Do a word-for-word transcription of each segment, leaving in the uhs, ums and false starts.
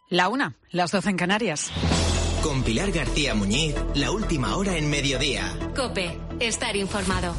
La una, las doce en Canarias. Con Pilar García Muñiz, la última hora en mediodía. COPE, estar informado.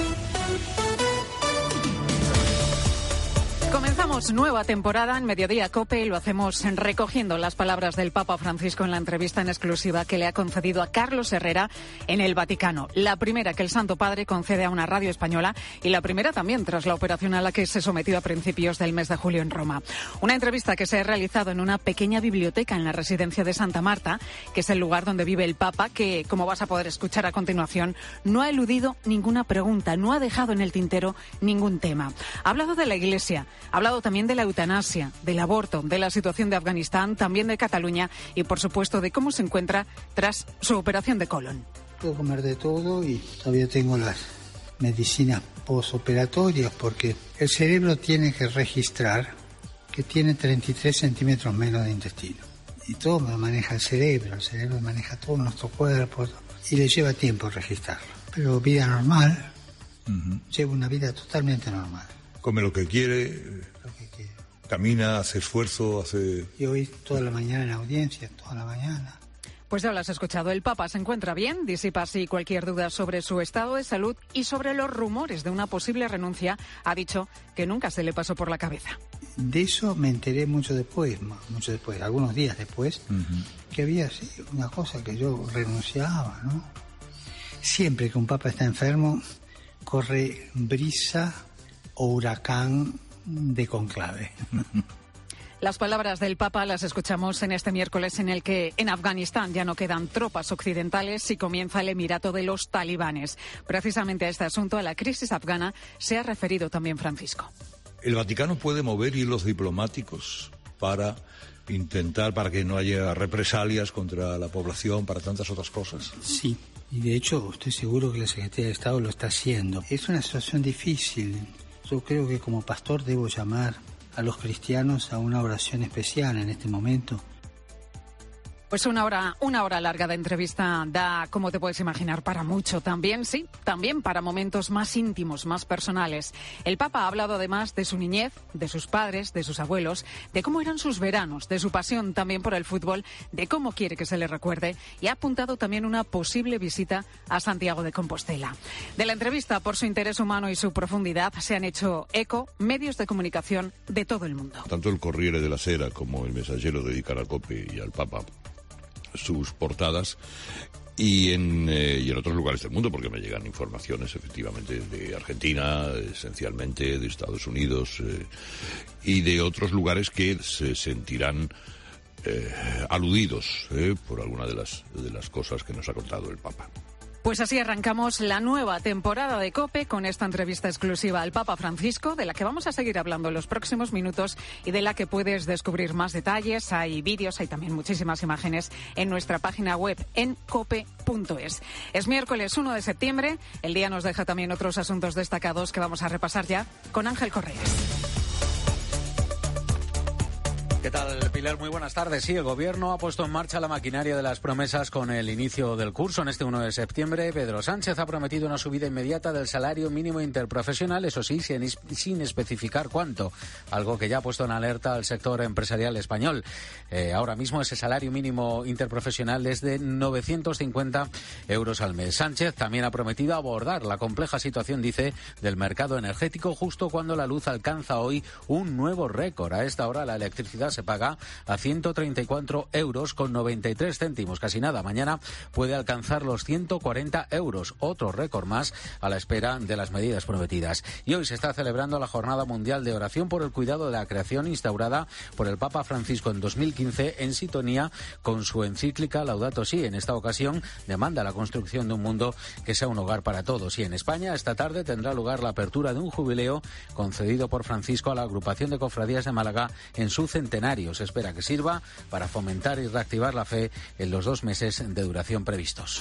Comenzamos nueva temporada en Mediodía COPE y lo hacemos recogiendo las palabras del Papa Francisco en la entrevista en exclusiva que le ha concedido a Carlos Herrera en el Vaticano. La primera que el Santo Padre concede a una radio española y la primera también tras la operación a la que se sometió a principios del mes de julio en Roma. Una entrevista que se ha realizado en una pequeña biblioteca en la residencia de Santa Marta, que es el lugar donde vive el Papa, que, como vas a poder escuchar a continuación, no ha eludido ninguna pregunta, no ha dejado en el tintero ningún tema. Ha hablado de la Iglesia, ha hablado también de la eutanasia, del aborto, de la situación de Afganistán, también de Cataluña y, por supuesto, de cómo se encuentra tras su operación de colon. Puedo comer de todo y todavía tengo las medicinas posoperatorias porque el cerebro tiene que registrar que tiene treinta y tres centímetros menos de intestino. Y todo lo maneja el cerebro, el cerebro maneja todo nuestro cuerpo y le lleva tiempo registrarlo. Pero vida normal, uh-huh. Lleva una vida totalmente normal. Come lo que quiere, lo que quiere, camina, hace esfuerzo, hace... Y hoy toda la mañana en audiencia, toda la mañana. Pues ya lo has escuchado, el Papa se encuentra bien, disipa así cualquier duda sobre su estado de salud y sobre los rumores de una posible renuncia, ha dicho que nunca se le pasó por la cabeza. De eso me enteré mucho después, mucho después, algunos días después, uh-huh. que había sí, una cosa que yo renunciaba, ¿no? Siempre que un Papa está enfermo, corre brisa o huracán de conclave. Las palabras del Papa las escuchamos en este miércoles en el que en Afganistán ya no quedan tropas occidentales y comienza el emirato de los talibanes. Precisamente a este asunto, a la crisis afgana, se ha referido también Francisco. ¿El Vaticano puede mover hilos diplomáticos para intentar, para que no haya represalias contra la población, para tantas otras cosas? Sí, y de hecho estoy seguro que la Secretaría de Estado lo está haciendo. Es una situación difícil. Yo creo que como pastor debo llamar a los cristianos a una oración especial en este momento. Pues una hora, una hora larga de entrevista da, como te puedes imaginar, para mucho. También, sí, también para momentos más íntimos, más personales. El Papa ha hablado además de su niñez, de sus padres, de sus abuelos, de cómo eran sus veranos, de su pasión también por el fútbol, de cómo quiere que se le recuerde y ha apuntado también una posible visita a Santiago de Compostela. De la entrevista, por su interés humano y su profundidad, se han hecho eco medios de comunicación de todo el mundo. Tanto el Corriere della Sera como el Messaggero dedican al COPE y al Papa sus portadas y en, eh, y en otros lugares del mundo, porque me llegan informaciones efectivamente de Argentina, esencialmente de Estados Unidos eh, y de otros lugares que se sentirán eh, aludidos eh, por alguna de las, de las cosas que nos ha contado el Papa. Pues así arrancamos la nueva temporada de COPE con esta entrevista exclusiva al Papa Francisco, de la que vamos a seguir hablando en los próximos minutos y de la que puedes descubrir más detalles. Hay vídeos, hay también muchísimas imágenes en nuestra página web en cope punto es. Es miércoles uno de septiembre. El día nos deja también otros asuntos destacados que vamos a repasar ya con Ángel Correas. ¿Qué tal, Pilar? Muy buenas tardes. Sí, el Gobierno ha puesto en marcha la maquinaria de las promesas con el inicio del curso. En este uno de septiembre, Pedro Sánchez ha prometido una subida inmediata del salario mínimo interprofesional, eso sí, sin, sin especificar cuánto, algo que ya ha puesto en alerta al sector empresarial español. Eh, ahora mismo ese salario mínimo interprofesional es de novecientos cincuenta euros al mes. Sánchez también ha prometido abordar la compleja situación, dice, del mercado energético justo cuando la luz alcanza hoy un nuevo récord. A esta hora la electricidad se paga a ciento treinta y cuatro euros con noventa y tres céntimos, casi nada. Mañana puede alcanzar los ciento cuarenta euros, otro récord más a la espera de las medidas prometidas. Y hoy se está celebrando la Jornada Mundial de Oración por el Cuidado de la Creación, instaurada por el Papa Francisco en dos mil quince en sintonía con su encíclica Laudato Si. En esta ocasión demanda la construcción de un mundo que sea un hogar para todos. Y en España esta tarde tendrá lugar la apertura de un jubileo concedido por Francisco a la agrupación de cofradías de Málaga en su centenario. Se espera que sirva para fomentar y reactivar la fe en los dos meses de duración previstos.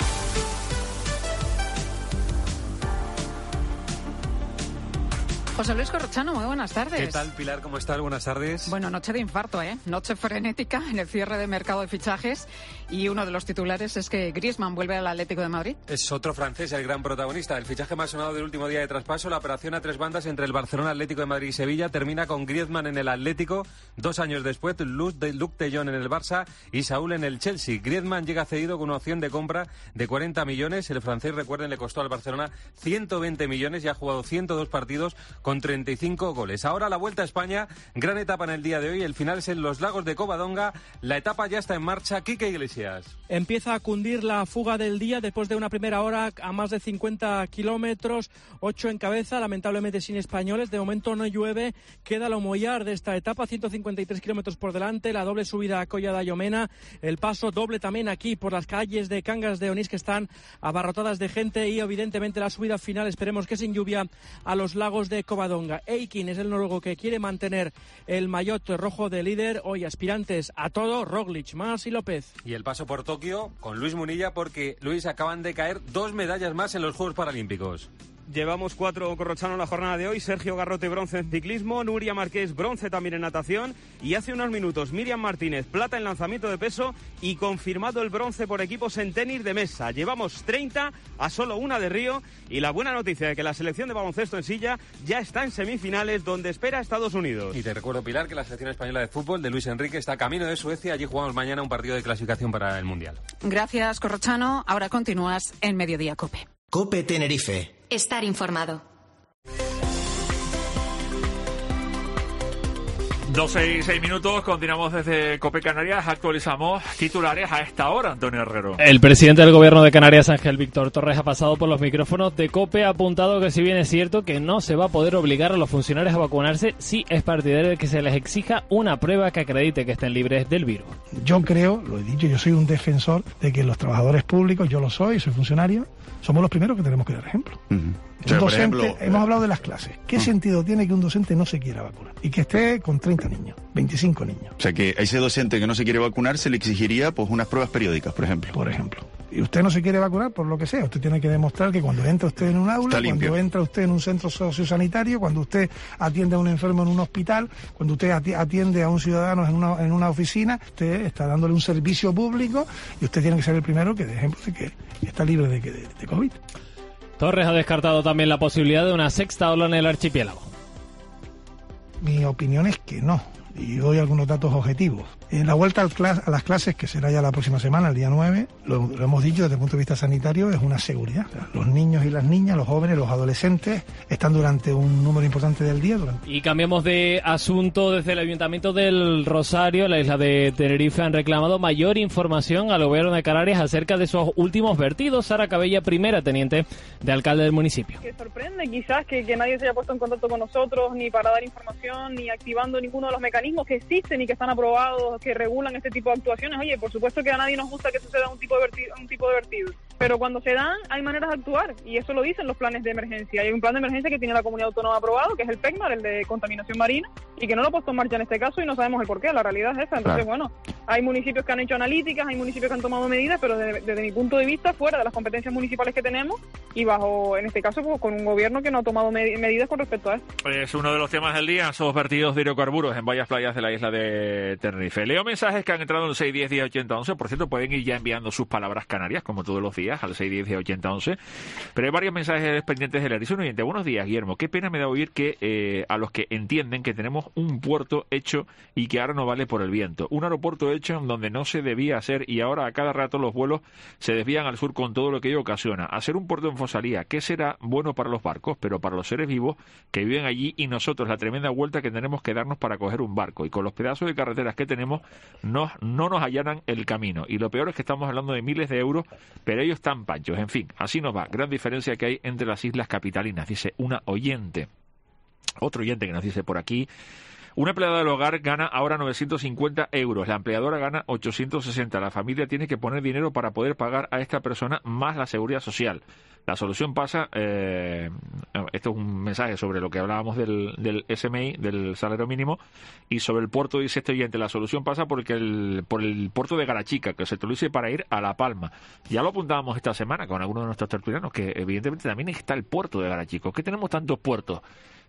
José Luis Corrochano, muy buenas tardes. ¿Qué tal, Pilar? ¿Cómo estás? Buenas tardes. Bueno, noche de infarto, ¿eh? Noche frenética en el cierre de mercado de fichajes y uno de los titulares es que Griezmann vuelve al Atlético de Madrid. Es otro francés el gran protagonista. El fichaje más sonado del último día de traspaso, la operación a tres bandas entre el Barcelona, Atlético de Madrid y Sevilla, termina con Griezmann en el Atlético. Dos años después, Luc de, Luc de Jong en el Barça y Saúl en el Chelsea. Griezmann llega cedido con una opción de compra de cuarenta millones. El francés, recuerden, le costó al Barcelona ciento veinte millones y ha jugado ciento dos partidos con treinta y cinco goles. Ahora la Vuelta a España, gran etapa en el día de hoy. El final es en los Lagos de Covadonga. La etapa ya está en marcha. Quique Iglesias. Empieza a cundir la fuga del día después de una primera hora a más de cincuenta kilómetros, ocho en cabeza, lamentablemente sin españoles. De momento no llueve. Queda lo mollar de esta etapa, ciento cincuenta y tres kilómetros por delante, la doble subida a Colla da Llomena, el paso doble también aquí por las calles de Cangas de Onís que están abarrotadas de gente y evidentemente la subida final, esperemos que sin lluvia, a los Lagos de Covadonga. Eikin es el noruego que quiere mantener el maillot rojo de líder. Hoy aspirantes a todo, Roglic, Mas y López. Y el paso por Tokio con Luis Munilla, porque Luis, acaban de caer dos medallas más en los Juegos Paralímpicos. Llevamos cuatro, Corrochano, en la jornada de hoy. Sergio Garrote, bronce en ciclismo. Nuria Marqués, bronce también en natación. Y hace unos minutos, Miriam Martínez, plata en lanzamiento de peso. Y confirmado el bronce por equipos en tenis de mesa. Llevamos treinta a solo una de Río. Y la buena noticia de que la selección de baloncesto en silla ya está en semifinales, donde espera a Estados Unidos. Y te recuerdo, Pilar, que la selección española de fútbol de Luis Enrique está camino de Suecia. Allí jugamos mañana un partido de clasificación para el Mundial. Gracias, Corrochano. Ahora continúas en Mediodía COPE. COPE Tenerife. Estar informado. doce y seis minutos, continuamos desde COPE Canarias, actualizamos titulares a esta hora, Antonio Herrero. El presidente del Gobierno de Canarias, Ángel Víctor Torres, ha pasado por los micrófonos de COPE, ha apuntado que si bien es cierto que no se va a poder obligar a los funcionarios a vacunarse, sí es partidario de que se les exija una prueba que acredite que estén libres del virus. Yo creo, lo he dicho, yo soy un defensor de que los trabajadores públicos, yo lo soy, soy funcionario, somos los primeros que tenemos que dar ejemplo. Uh-huh. Un docente, por ejemplo, hemos hablado de las clases. ¿Qué uh-huh. sentido tiene que un docente no se quiera vacunar? Y que esté con treinta niños, veinticinco niños. O sea, que a ese docente que no se quiere vacunar se le exigiría pues unas pruebas periódicas, por ejemplo. Por ejemplo. Y usted no se quiere vacunar por lo que sea. Usted tiene que demostrar que cuando entra usted en un aula, cuando entra usted en un centro sociosanitario, cuando usted atiende a un enfermo en un hospital, cuando usted atiende a un ciudadano en una, en una oficina, usted está dándole un servicio público y usted tiene que ser el primero que dé ejemplo de que está libre de, de, de COVID. Torres ha descartado también la posibilidad de una sexta ola en el archipiélago. Mi opinión es que no, y doy algunos datos objetivos. En la vuelta a las clases, que será ya la próxima semana, el día nueve, lo, lo hemos dicho desde el punto de vista sanitario, es una seguridad. O sea, los niños y las niñas, los jóvenes, los adolescentes, están durante un número importante del día. Durante... Y cambiamos de asunto. Desde el Ayuntamiento del Rosario, la isla de Tenerife, han reclamado mayor información al Gobierno de Canarias acerca de esos últimos vertidos. Sara Cabella, primera teniente de alcalde del municipio. Que sorprende quizás que, que nadie se haya puesto en contacto con nosotros, ni para dar información, ni activando ninguno de los mecanismos que existen y que están aprobados, que regulan este tipo de actuaciones. Oye, por supuesto que a nadie nos gusta que suceda un tipo de vertido, un tipo de vertido, pero cuando se dan hay maneras de actuar y eso lo dicen los planes de emergencia. Hay un plan de emergencia que tiene la comunidad autónoma aprobado, que es el PECMAR, el de contaminación marina, y que no lo ha puesto en marcha en este caso y no sabemos el porqué. La realidad es esa. Entonces, claro, bueno, hay municipios que han hecho analíticas, hay municipios que han tomado medidas, pero desde, desde mi punto de vista, fuera de las competencias municipales que tenemos y bajo, en este caso, pues, con un gobierno que no ha tomado med- medidas con respecto a esto. Es uno de los temas del día, esos vertidos de hidrocarburos en varias playas de la isla de Tenerife. Leo mensajes que han entrado en el seis diez diez ochenta once. Por cierto, pueden ir ya enviando sus palabras canarias, como todos los días, al seis diez diez ochenta once. Pero hay varios mensajes pendientes de leer. Dice un oyente: buenos días, Guillermo. Qué pena me da oír que eh, a los que entienden que tenemos un puerto hecho y que ahora no vale por el viento. Un aeropuerto hecho en donde no se debía hacer y ahora a cada rato los vuelos se desvían al sur con todo lo que ello ocasiona. Hacer un puerto en Fosalía, ¿qué será bueno para los barcos? Pero para los seres vivos que viven allí y nosotros, la tremenda vuelta que tenemos que darnos para coger un barco. Y con los pedazos de carreteras que tenemos, no, no nos allanan el camino. Y lo peor es que estamos hablando de miles de euros, pero ellos están panchos. En fin, así nos va. Gran diferencia que hay entre las islas capitalinas, dice una oyente. Otro oyente que nos dice por aquí: una empleada del hogar gana ahora novecientos cincuenta euros, la empleadora gana ochocientos sesenta. La familia tiene que poner dinero para poder pagar a esta persona más la seguridad social. La solución pasa, eh, esto es un mensaje sobre lo que hablábamos del, del S M I, del salario mínimo, y sobre el puerto dice este oyente: la solución pasa porque el, por el puerto de Garachica, que se utilice para ir a La Palma. Ya lo apuntábamos esta semana con algunos de nuestros tertulianos, que evidentemente también está el puerto de Garachico. ¿Qué tenemos tantos puertos?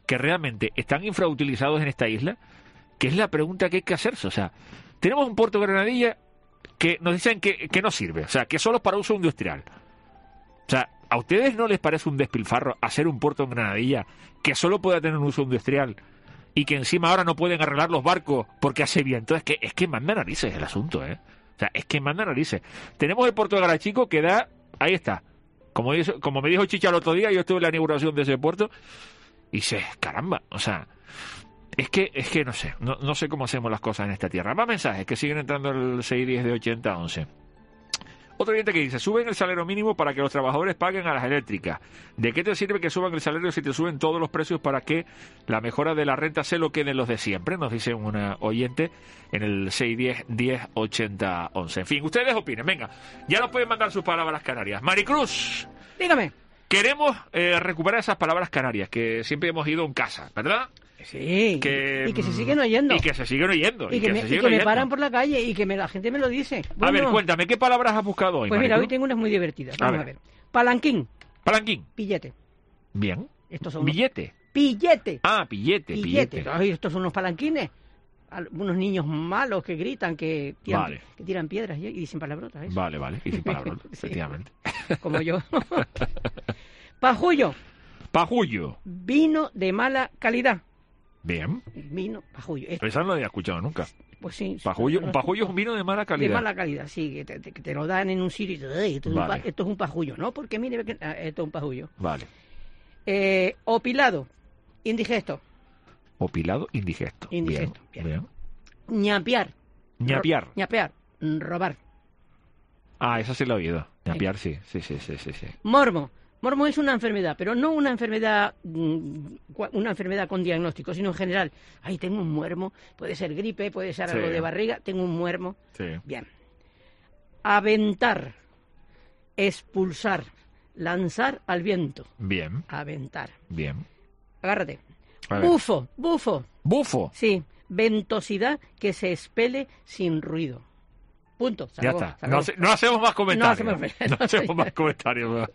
que realmente están infrautilizados en esta isla, que es la pregunta que hay que hacerse. O sea, tenemos un puerto de Granadilla que nos dicen que, que no sirve, o sea, que solo es para uso industrial. O sea, ¿a ustedes no les parece un despilfarro hacer un puerto en Granadilla que solo pueda tener un uso industrial y que encima ahora no pueden arreglar los barcos porque hace viento? Es que, es que manda narices el asunto, ¿eh? O sea, es que manda narices. Tenemos el puerto de Garachico que da, ahí está. Como, dijo, como me dijo Chicha el otro día, yo estuve en la inauguración de ese puerto y sé, caramba, o sea, es que, es que no sé, no, no sé cómo hacemos las cosas en esta tierra. Más mensajes que siguen entrando al seis diez de ochenta once. Otro oyente que dice, suben el salario mínimo para que los trabajadores paguen a las eléctricas. ¿De qué te sirve que suban el salario si te suben todos los precios para que la mejora de la renta se lo queden los de siempre? Nos dice una oyente en el seis diez diez ochenta once. En fin, ustedes opinen. Venga, ya nos pueden mandar sus palabras canarias. Maricruz. Dígame. Queremos eh, recuperar esas palabras canarias que siempre hemos ido en casa, ¿verdad? Sí, que, y que se siguen oyendo. Y que se siguen oyendo. Y, y que, que, me, se y siguen que oyendo. me paran por la calle y que me, la gente me lo dice. Bueno, a ver, cuéntame, ¿qué palabras has buscado hoy, Pues mira, Maricruz? hoy tengo unas muy divertidas. Vamos a ver. A ver. Palanquín. Palanquín. Pillete. Bien. Estos son Billete. Unos... Pillete. Ah, pillete, pillete. pillete. Ay, estos son unos palanquines. Unos niños malos que gritan, que tiran, vale. que tiran piedras y dicen palabrotas. ¿Eso? Vale, vale, dicen palabrotas, sí. Efectivamente. Como yo. Pajullo. Pajullo. Vino de mala calidad. Bien. Vino, pajullo. Eso no lo había escuchado nunca. Pues sí. Pajullo, no, un pajullo es un vino de mala calidad. De mala calidad, sí, que te, te, que te lo dan en un sitio y te dicen, esto, vale. esto es un pajullo, ¿no? Porque mire, esto es un pajullo. Vale. Eh, opilado, indigesto. Opilado, indigesto. Indigesto, bien. bien. bien. Ñapear. Ñapear. Ro, ñapear, robar. Ah, eso sí lo he oído. Ñapear, sí, sí, sí, sí, sí, sí. Mormo. Mormo es una enfermedad, pero no una enfermedad una enfermedad con diagnóstico, sino en general. Ay, tengo un muermo, puede ser gripe, puede ser sí. algo de barriga, tengo un muermo. Sí. Bien. Aventar, expulsar, lanzar al viento. Bien. Aventar. Bien. Agárrate. Bufo, bufo. Bufo. Sí, ventosidad que se expele sin ruido. Punto. Ya acabó, está. No, no hacemos más comentarios. No hacemos, no hacemos más comentarios.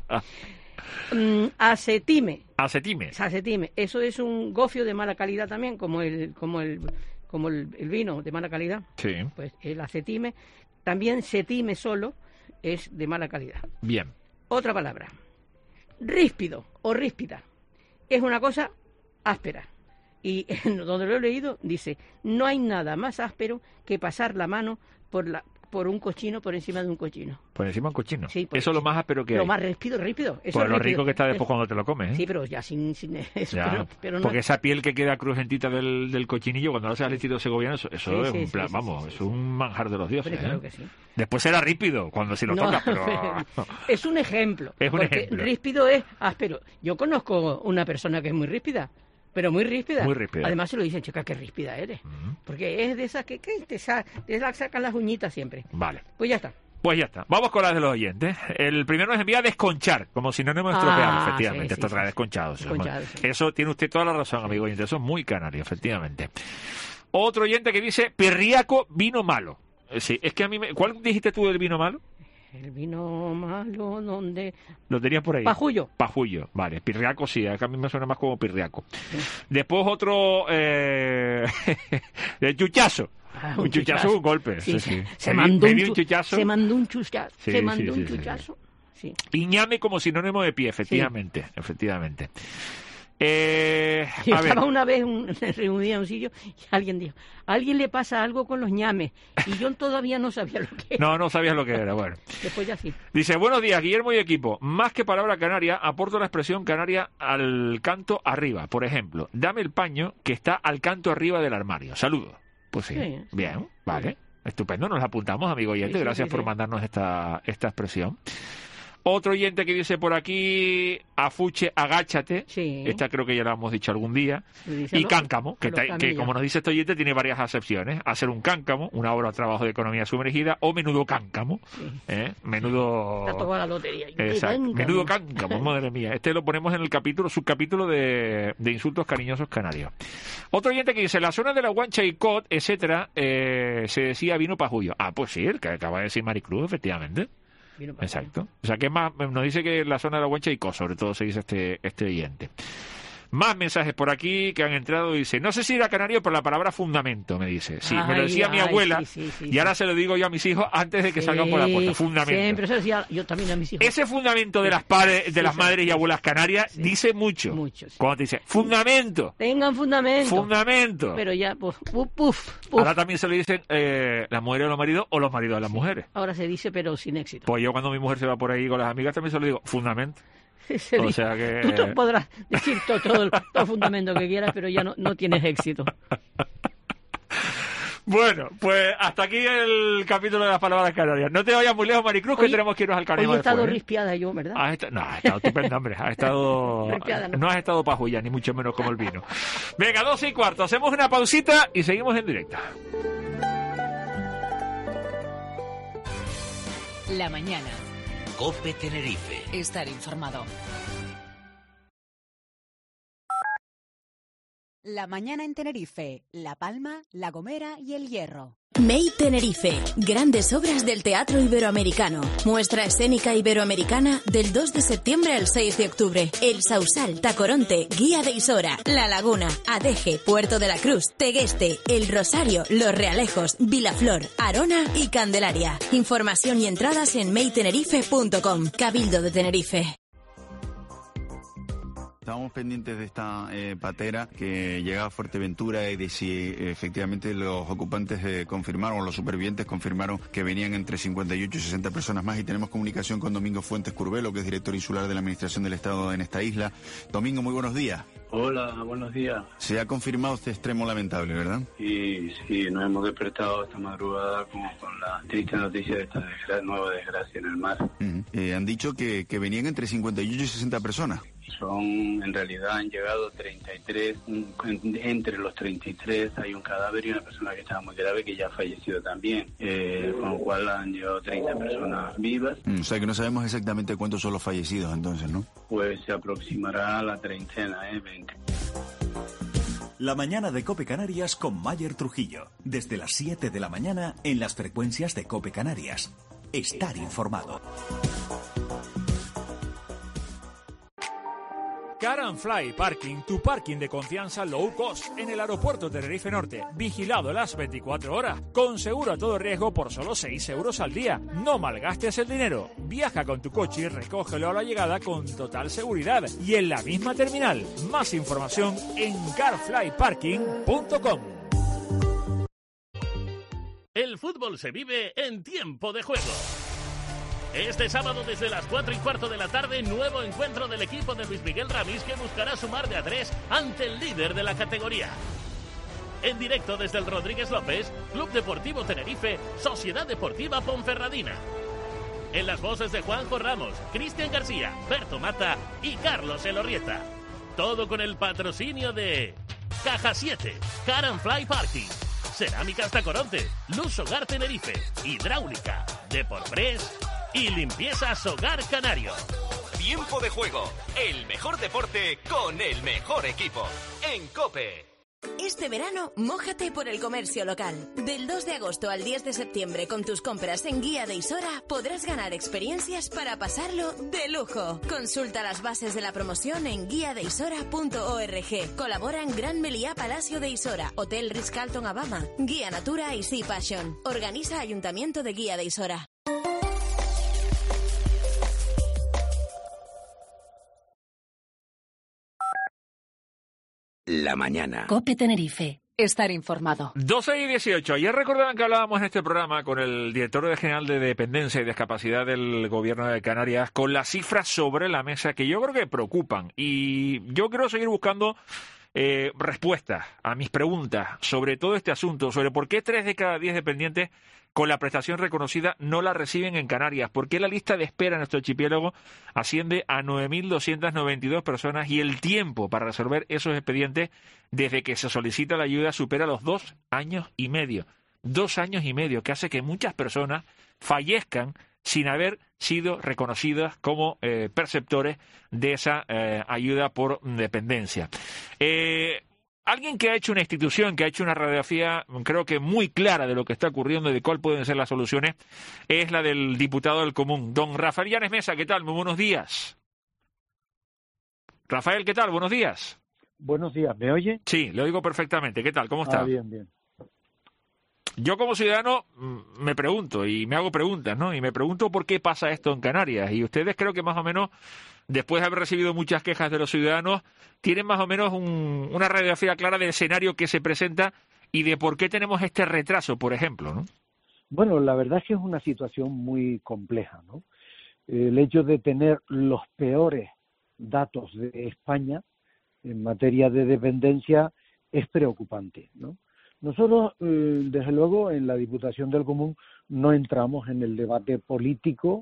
mm, asetime. Asetime. Asetime. Eso es un gofio de mala calidad también, como el como el como el, el vino de mala calidad. Sí. Pues el asetime. También setime solo es de mala calidad. Bien. Otra palabra. Ríspido o ríspida. Es una cosa áspera. Y donde lo he leído dice, no hay nada más áspero que pasar la mano por la por un cochino por encima de un cochino. Por encima de un cochino. Sí, eso es lo más áspero que lo hay. Lo más ríspido, ríspido. Eso por es lo ríspido. rico que está después cuando te lo comes, ¿eh? Sí, pero ya sin, sin eso. Ya, pero, pero no... Porque esa piel que queda crujentita del, del cochinillo, cuando lo haces al estilo segoviano, eso, eso sí, es sí, un sí, plan, sí, vamos, sí, sí, es un manjar de los dioses. Pero ¿eh? claro que sí. Después será rípido cuando si lo no, tocas, pero... Es un ejemplo. Es un porque ejemplo. Ríspido es áspero. Yo conozco una persona que es muy ríspida. Pero muy ríspida. Muy ríspida. Además se lo dicen, chica, qué ríspida eres. Uh-huh. Porque es de esas que, que te, sa- te sacan las uñitas siempre. Vale. Pues ya está. Pues ya está. Vamos con las de los oyentes. El primero nos envía desconchar, como sinónimo de estropear, ah, efectivamente. Sí, Esto sí, trae sí. desconchado. desconchado sí. Eso tiene usted toda la razón, amigo oyente. Eso es muy canario, efectivamente. Otro oyente que dice, pirriaco, vino malo. Sí, es que a mí me... ¿Cuál dijiste tú del vino malo? El vino malo, ¿dónde? Lo tenías por ahí. Pajullo. Pajullo, vale. Pirriaco sí, acá a mí me suena más como pirriaco. Sí. Después otro... Eh... el chuchazo. Ah, un, un chuchazo, chuchazo, un golpe. Sí, sí, sí. sí. Se, mandó un, un chuchazo. Se mandó un chuchazo. Sí, se mandó sí, un sí, chuchazo. Sí. Sí. Y ñame como sinónimo de pie, efectivamente. Sí. Efectivamente. Eh, Yo a estaba ver. una vez un, reunida en un sitio y alguien dijo, a alguien le pasa algo con los ñames. Y yo todavía no sabía lo que era. No, no sabías lo que era, bueno. Después ya sí. Dice, buenos días, Guillermo y equipo. Más que palabra canaria, aporto la expresión canaria al canto arriba. Por ejemplo, dame el paño que está al canto arriba del armario. Saludos. Pues sí, sí bien, sí. Vale. Estupendo, nos la apuntamos, amigo oyente. Sí, sí, Gracias sí, por sí. mandarnos esta, esta expresión. Otro oyente que dice por aquí, afuche, agáchate. Sí. Esta creo que ya la hemos dicho algún día. Dice, y ¿no? cáncamo, que, ta, que como nos dice este oyente, tiene varias acepciones. Hacer un cáncamo, una obra o trabajo de economía sumergida, o menudo cáncamo. Sí. ¿eh? Menudo... Está toda la lotería. Exacto. Cáncamo. Menudo cáncamo, madre mía. Este lo ponemos en el capítulo, subcapítulo de, de insultos cariñosos canarios. Otro oyente que dice, la zona de la Guancha y Cot, etcétera, eh, se decía vino pajullo. Ah, pues sí, el que acaba de decir Maricruz, efectivamente. Exacto. O sea, que más nos dice que la zona de la Guancha y Co, sobre todo se dice este, este oyente. Más mensajes por aquí que han entrado. Dice, no sé si era canario, pero la palabra fundamento, me dice. Sí, ay, me lo decía ay, mi abuela, sí, sí, sí, y ahora sí. se lo digo yo a mis hijos antes de que sí, salgan por la puerta. Fundamento. Siempre eso decía yo también a mis hijos. Ese fundamento de las padres, de sí, las madres sí, y abuelas canarias sí, dice mucho. Mucho sí. Cuando te dice, fundamento. Tengan fundamento. Fundamento. Pero ya, pues, puf, puf, puf. Ahora también se lo dicen eh, las mujeres a los maridos o los maridos a las sí. mujeres. Ahora se dice, pero sin éxito. Pues yo cuando mi mujer se va por ahí con las amigas también se lo digo, fundamento. Se o sea que... Tú podrás decir todo, todo, el, todo el fundamento que quieras, pero ya no, no tienes éxito. Bueno, pues hasta aquí el capítulo de las palabras canarias. No te vayas muy lejos, Maricruz, que hoy, tenemos que irnos al carnaval. Hoy he estado después, rispiada ¿eh? yo, ¿verdad? Has esta... No, has estado estupenda, hombre. Has estado... rispiada, ¿no? no has estado pajuya, ni mucho menos como el vino. Venga, doce y cuarto. Hacemos una pausita y seguimos en directo. La mañana. COPE Tenerife. Estar informado. La mañana en Tenerife, La Palma, La Gomera y El Hierro. May Tenerife, grandes obras del teatro iberoamericano. Muestra escénica iberoamericana del dos de septiembre al seis de octubre. El Sausal, Tacoronte, Guía de Isora, La Laguna, Adeje, Puerto de la Cruz, Tegueste, El Rosario, Los Realejos, Vilaflor, Arona y Candelaria. Información y entradas en may tenerife punto com. Cabildo de Tenerife. Estábamos pendientes de esta eh, patera que llegaba a Fuerteventura y de si eh, efectivamente los ocupantes eh, confirmaron, o los supervivientes confirmaron que venían entre cincuenta y ocho y sesenta personas más, y tenemos comunicación con Domingo Fuentes Curbelo, que es director insular de la Administración del Estado en esta isla. Domingo, muy buenos días. Hola, buenos días. Se ha confirmado este extremo lamentable, ¿verdad? Sí, sí, nos hemos despertado esta madrugada como con la triste noticia de esta desgra- nueva desgracia en el mar. Uh-huh. Eh, han dicho que, que venían entre cincuenta y ocho y sesenta personas. Son, en realidad han llegado treinta y tres, entre los treinta y tres hay un cadáver y una persona que estaba muy grave que ya ha fallecido también, eh, con lo cual han llegado treinta personas vivas. Mm, o sea que no sabemos exactamente cuántos son los fallecidos entonces, ¿no? Pues se aproximará a la treintena, ¿eh? veinte. La mañana de COPE Canarias con Mayer Trujillo, desde las siete de la mañana en las frecuencias de COPE Canarias. Estar informado. Car and Fly Parking, tu parking de confianza low cost en el aeropuerto Tenerife Norte, vigilado las veinticuatro horas, con seguro a todo riesgo por solo seis euros al día. No malgastes el dinero, viaja con tu coche y recógelo a la llegada con total seguridad y en la misma terminal. Más información en car fly parking punto com. El fútbol se vive en tiempo de juego. Este sábado desde las cuatro y cuarto de la tarde, nuevo encuentro del equipo de Luis Miguel Ramis que buscará sumar de a tres ante el líder de la categoría. En directo desde el Rodríguez López, Club Deportivo Tenerife, Sociedad Deportiva Ponferradina. En las voces de Juanjo Ramos, Cristian García, Berto Mata y Carlos Elorrieta. Todo con el patrocinio de Caja siete, Car and Fly Parking, Cerámicas Tacoronte, Luz Hogar Tenerife, Hidráulica, Deporpress y Limpiezas Hogar Canario. Tiempo de juego, el mejor deporte con el mejor equipo. En COPE. Este verano, mójate por el comercio local. Del dos de agosto al diez de septiembre, con tus compras en Guía de Isora, podrás ganar experiencias para pasarlo de lujo. Consulta las bases de la promoción en guía de isora punto org. Colaboran Gran Meliá Palacio de Isora, Hotel Ritz-Carlton Abama, Guía Natura y Sea Passion. Organiza Ayuntamiento de Guía de Isora. La mañana. COPE Tenerife. Estar informado. doce y dieciocho. Ayer recordaban que hablábamos en este programa con el director general de Dependencia y Discapacidad del Gobierno de Canarias, con las cifras sobre la mesa que yo creo que preocupan. Y yo quiero seguir buscando eh, respuestas a mis preguntas sobre todo este asunto, sobre por qué tres de cada diez dependientes con la prestación reconocida no la reciben en Canarias, por qué la lista de espera en nuestro archipiélago asciende a nueve mil doscientas noventa y dos personas y el tiempo para resolver esos expedientes desde que se solicita la ayuda supera los dos años y medio. Dos años y medio, que hace que muchas personas fallezcan sin haber sido reconocidas como eh, perceptores de esa eh, ayuda por dependencia. Eh... Alguien que ha hecho una institución, que ha hecho una radiografía, creo que muy clara de lo que está ocurriendo y de cuál pueden ser las soluciones, es la del diputado del Común, don Rafael Llanes Mesa. ¿Qué tal? Muy buenos días. Rafael, ¿qué tal? Buenos días. buenos días, ¿me oye? Sí, le oigo perfectamente. ¿Qué tal? ¿Cómo está? Ah, bien, bien. Yo como ciudadano me pregunto y me hago preguntas, ¿no? Y me pregunto por qué pasa esto en Canarias. Y ustedes creo que más o menos, después de haber recibido muchas quejas de los ciudadanos, tienen más o menos un, una radiografía clara del escenario que se presenta y de por qué tenemos este retraso, por ejemplo, ¿no? Bueno, la verdad es que es una situación muy compleja, ¿no? El hecho de tener los peores datos de España en materia de dependencia es preocupante, ¿no? Nosotros, eh, desde luego, en la Diputación del Común no entramos en el debate político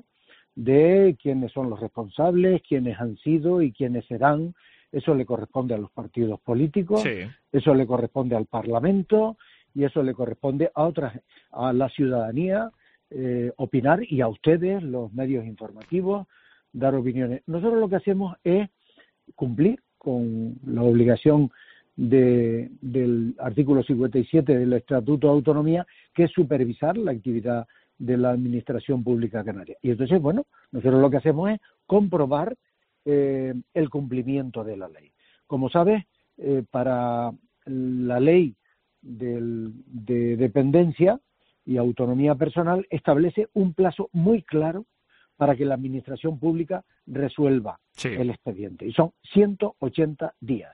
de quiénes son los responsables, quiénes han sido y quiénes serán. Eso le corresponde a los partidos políticos, sí. Eso le corresponde al Parlamento y eso le corresponde a otras, a la ciudadanía, eh, opinar, y a ustedes, los medios informativos, dar opiniones. Nosotros lo que hacemos es cumplir con la obligación de, del artículo cincuenta y siete del Estatuto de Autonomía, que es supervisar la actividad de la Administración Pública Canaria. Y entonces, bueno, nosotros lo que hacemos es comprobar eh, el cumplimiento de la ley. Como sabes, eh, para la ley del, de dependencia y autonomía personal establece un plazo muy claro para que la Administración Pública resuelva sí. el expediente. Y son ciento ochenta días.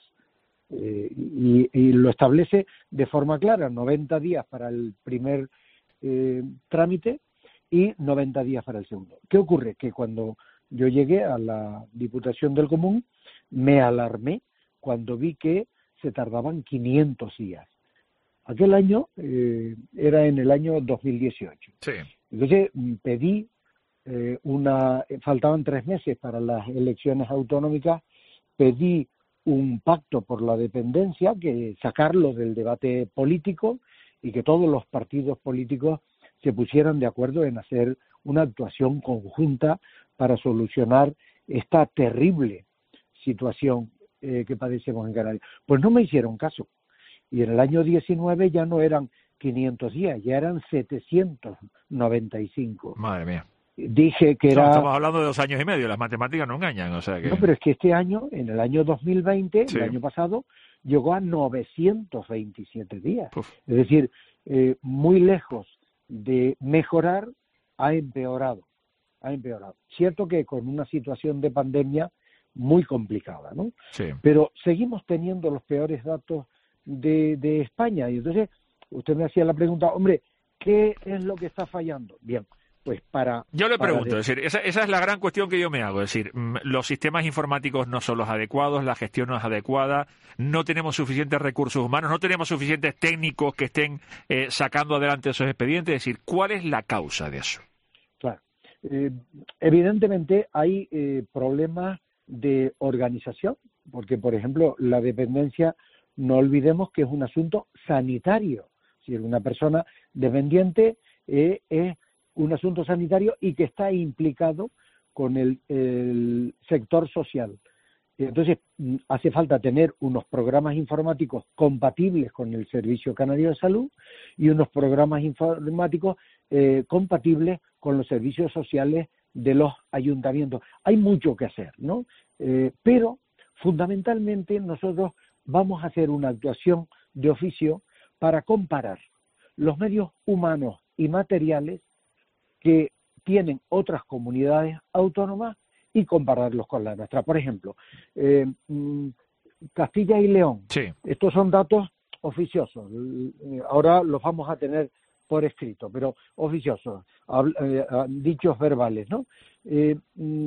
Eh, y, y lo establece de forma clara, noventa días para el primer eh, trámite y noventa días para el segundo. ¿Qué ocurre? Que cuando yo llegué a la Diputación del Común me alarmé cuando vi que se tardaban quinientos días. Aquel año eh, era en el año dos mil dieciocho. Sí. Entonces pedí eh, una, faltaban tres meses para las elecciones autonómicas, pedí un pacto por la dependencia, que sacarlo del debate político y que todos los partidos políticos se pusieran de acuerdo en hacer una actuación conjunta para solucionar esta terrible situación eh, que padecemos en Canarias. Pues no me hicieron caso. Y en el año diecinueve ya no eran quinientos días, ya eran setecientos noventa y cinco. Madre mía. Dije que era... No, estamos hablando de dos años y medio, las matemáticas no engañan, o sea que... No, pero es que este año, en el año dos mil veinte, sí. el año pasado, llegó a novecientos veintisiete días. Uf. Es decir, eh, muy lejos de mejorar, ha empeorado, ha empeorado. Cierto que con una situación de pandemia muy complicada, ¿no? Sí. Pero seguimos teniendo los peores datos de, de España. Y entonces, usted me hacía la pregunta, hombre, ¿qué es lo que está fallando? Bien. Pues para, yo le pregunto, para... es decir, esa, esa es la gran cuestión que yo me hago, es decir, los sistemas informáticos no son los adecuados, la gestión no es adecuada, no tenemos suficientes recursos humanos, no tenemos suficientes técnicos que estén eh, sacando adelante esos expedientes, es decir, ¿cuál es la causa de eso? Claro, eh, evidentemente hay eh, problemas de organización, porque por ejemplo la dependencia, no olvidemos que es un asunto sanitario, es decir, una persona dependiente eh, es un asunto sanitario y que está implicado con el, el sector social. Entonces, hace falta tener unos programas informáticos compatibles con el Servicio Canario de Salud y unos programas informáticos eh, compatibles con los servicios sociales de los ayuntamientos. Hay mucho que hacer, ¿no? Eh, pero, fundamentalmente, nosotros vamos a hacer una actuación de oficio para comparar los medios humanos y materiales que tienen otras comunidades autónomas y compararlos con la nuestra. Por ejemplo, eh, Castilla y León, sí. Estos son datos oficiosos, ahora los vamos a tener por escrito, pero oficiosos, eh, dichos verbales, ¿no? Eh,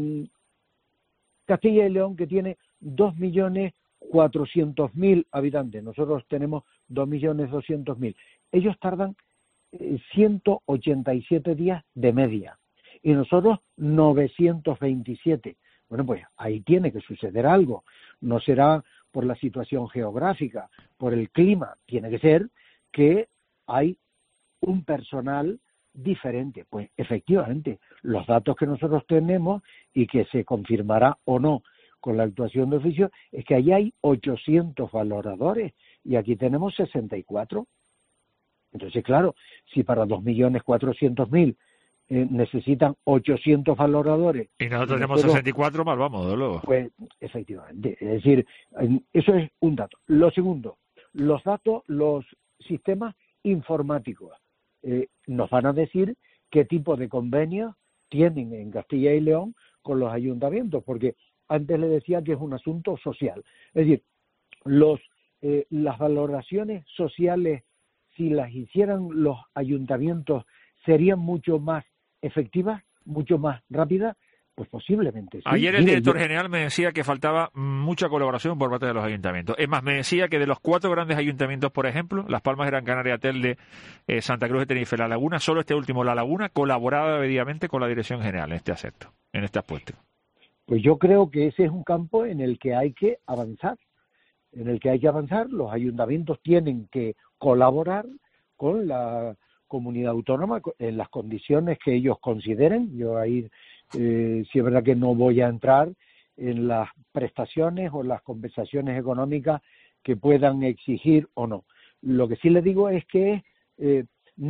Castilla y León, que tiene dos millones cuatrocientos mil habitantes, nosotros tenemos dos millones doscientos mil, ellos tardan ciento ochenta y siete días de media y nosotros novecientos veintisiete. Bueno, pues ahí tiene que suceder algo. No será por la situación geográfica, por el clima, tiene que ser que hay un personal diferente. Pues efectivamente, los datos que nosotros tenemos y que se confirmará o no con la actuación de oficio es que allí hay ochocientos valoradores y aquí tenemos sesenta y cuatro. Entonces, claro, si para dos millones cuatrocientos mil eh, necesitan ochocientos valoradores. Y nosotros tenemos sesenta y cuatro más, vamos, de luego. Pues, efectivamente. Es decir, eso es un dato. Lo segundo, los datos, los sistemas informáticos eh, nos van a decir qué tipo de convenios tienen en Castilla y León con los ayuntamientos, porque antes le decía que es un asunto social. Es decir, los eh, las valoraciones sociales, si las hicieran los ayuntamientos, serían mucho más efectivas, mucho más rápidas. Pues posiblemente sí. Ayer el Mire, director yo... general me decía que faltaba mucha colaboración por parte de los ayuntamientos. Es más, me decía que de los cuatro grandes ayuntamientos, por ejemplo, Las Palmas, Gran Canaria, Telde, eh, Santa Cruz de Tenerife, La Laguna, solo este último, La Laguna, colaboraba debidamente con la dirección general en este aspecto, en este aspecto. Pues yo creo que ese es un campo en el que hay que avanzar, en el que hay que avanzar. Los ayuntamientos tienen que colaborar con la comunidad autónoma en las condiciones que ellos consideren. Yo ahí eh, sí es verdad que no voy a entrar en las prestaciones o las compensaciones económicas que puedan exigir o no. Lo que sí le digo es que eh,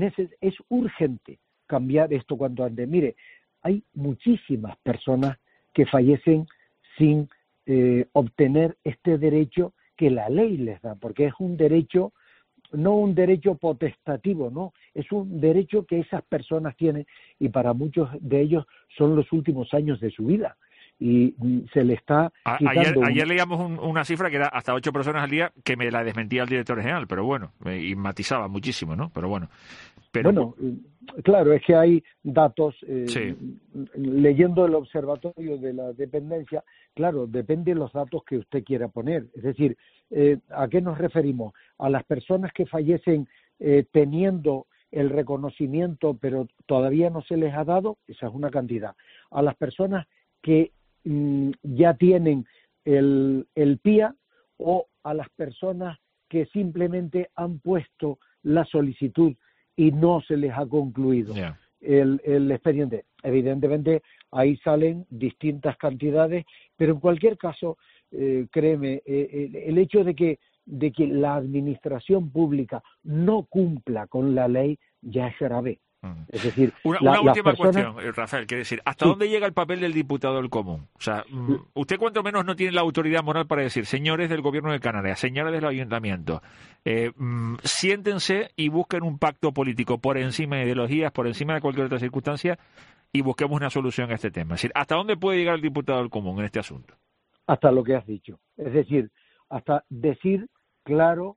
es urgente cambiar esto cuanto antes. Mire, hay muchísimas personas que fallecen sin eh, obtener este derecho que la ley les da, porque es un derecho, no un derecho potestativo, no, es un derecho que esas personas tienen y para muchos de ellos son los últimos años de su vida. Y se le está quitando... Ayer, un... ayer leíamos un, una cifra que era hasta ocho personas al día, que me la desmentía el director general, pero bueno, y matizaba muchísimo, ¿no? Pero bueno. Pero... Bueno, claro, es que hay datos, eh, sí. Leyendo el observatorio de la dependencia, claro, depende de los datos que usted quiera poner. Es decir, eh, ¿a qué nos referimos? A las personas que fallecen eh, teniendo el reconocimiento, pero todavía no se les ha dado, esa es una cantidad. A las personas que mm, ya tienen el, el P I A, o a las personas que simplemente han puesto la solicitud y no se les ha concluido yeah. el, el expediente. Evidentemente, ahí salen distintas cantidades, pero en cualquier caso, eh, créeme, eh, el hecho de que, de que la administración pública no cumpla con la ley ya es grave. Es decir, una, la, una última personas... cuestión, Rafael, quiere decir, ¿hasta sí. dónde llega el papel del diputado del común? O sea, usted cuanto menos no tiene la autoridad moral para decir, señores del gobierno de Canarias, señores de los ayuntamientos, eh, mmm, siéntense y busquen un pacto político por encima de ideologías, por encima de cualquier otra circunstancia y busquemos una solución a este tema. Es decir, ¿hasta dónde puede llegar el diputado del común en este asunto? Hasta lo que has dicho. Es decir, hasta decir claro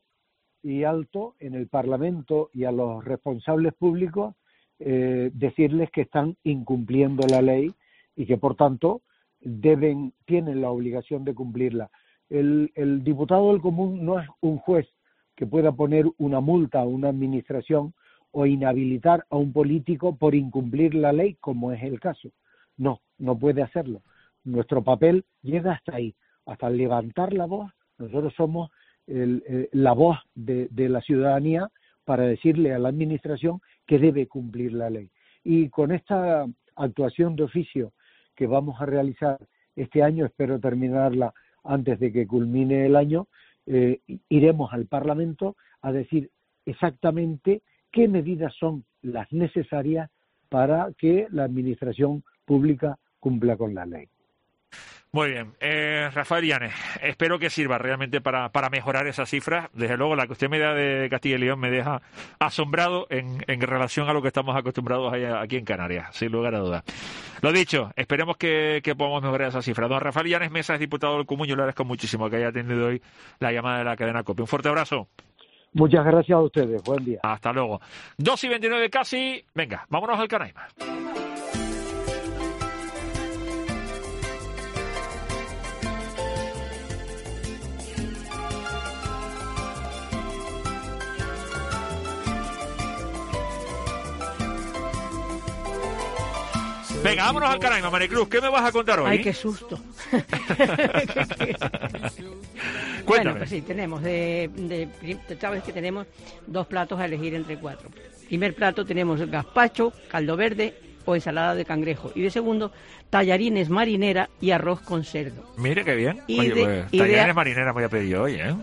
y alto en el Parlamento y a los responsables públicos, Eh, decirles que están incumpliendo la ley y que por tanto deben tienen la obligación de cumplirla. El, el diputado del común no es un juez que pueda poner una multa a una administración o inhabilitar a un político por incumplir la ley, como es el caso. No, no puede hacerlo. Nuestro papel llega hasta ahí, hasta levantar la voz. Nosotros somos el, el, la voz de, de la ciudadanía para decirle a la administración que debe cumplir la ley. Y con esta actuación de oficio que vamos a realizar este año, espero terminarla antes de que culmine el año, eh, iremos al Parlamento a decir exactamente qué medidas son las necesarias para que la administración pública cumpla con la ley. Muy bien. Eh, Rafael Llanes, espero que sirva realmente para, para mejorar esas cifras. Desde luego, la que usted me da de Castilla y León me deja asombrado en, en relación a lo que estamos acostumbrados aquí en Canarias, sin lugar a dudas. Lo dicho, esperemos que, que podamos mejorar esas cifras. Don Rafael Llanes Mesa es diputado del Común. Yo le agradezco muchísimo que haya atendido hoy la llamada de la cadena COPE. Un fuerte abrazo. Muchas gracias a ustedes. Buen día. Hasta luego. dos y veintinueve casi. Venga, vámonos al Canaima. Venga, vámonos al Canaima, Maricruz. ¿Qué me vas a contar hoy? Ay, qué susto. Cuéntame. Bueno, pues sí, tenemos, de, de, sabes que tenemos dos platos a elegir entre cuatro. Primer plato tenemos gazpacho, caldo verde o ensalada de cangrejo. Y de segundo, tallarines marinera y arroz con cerdo. Mire qué bien. Y Oye, de, pues, y tallarines de, marinera me voy a pedir hoy, ¿eh?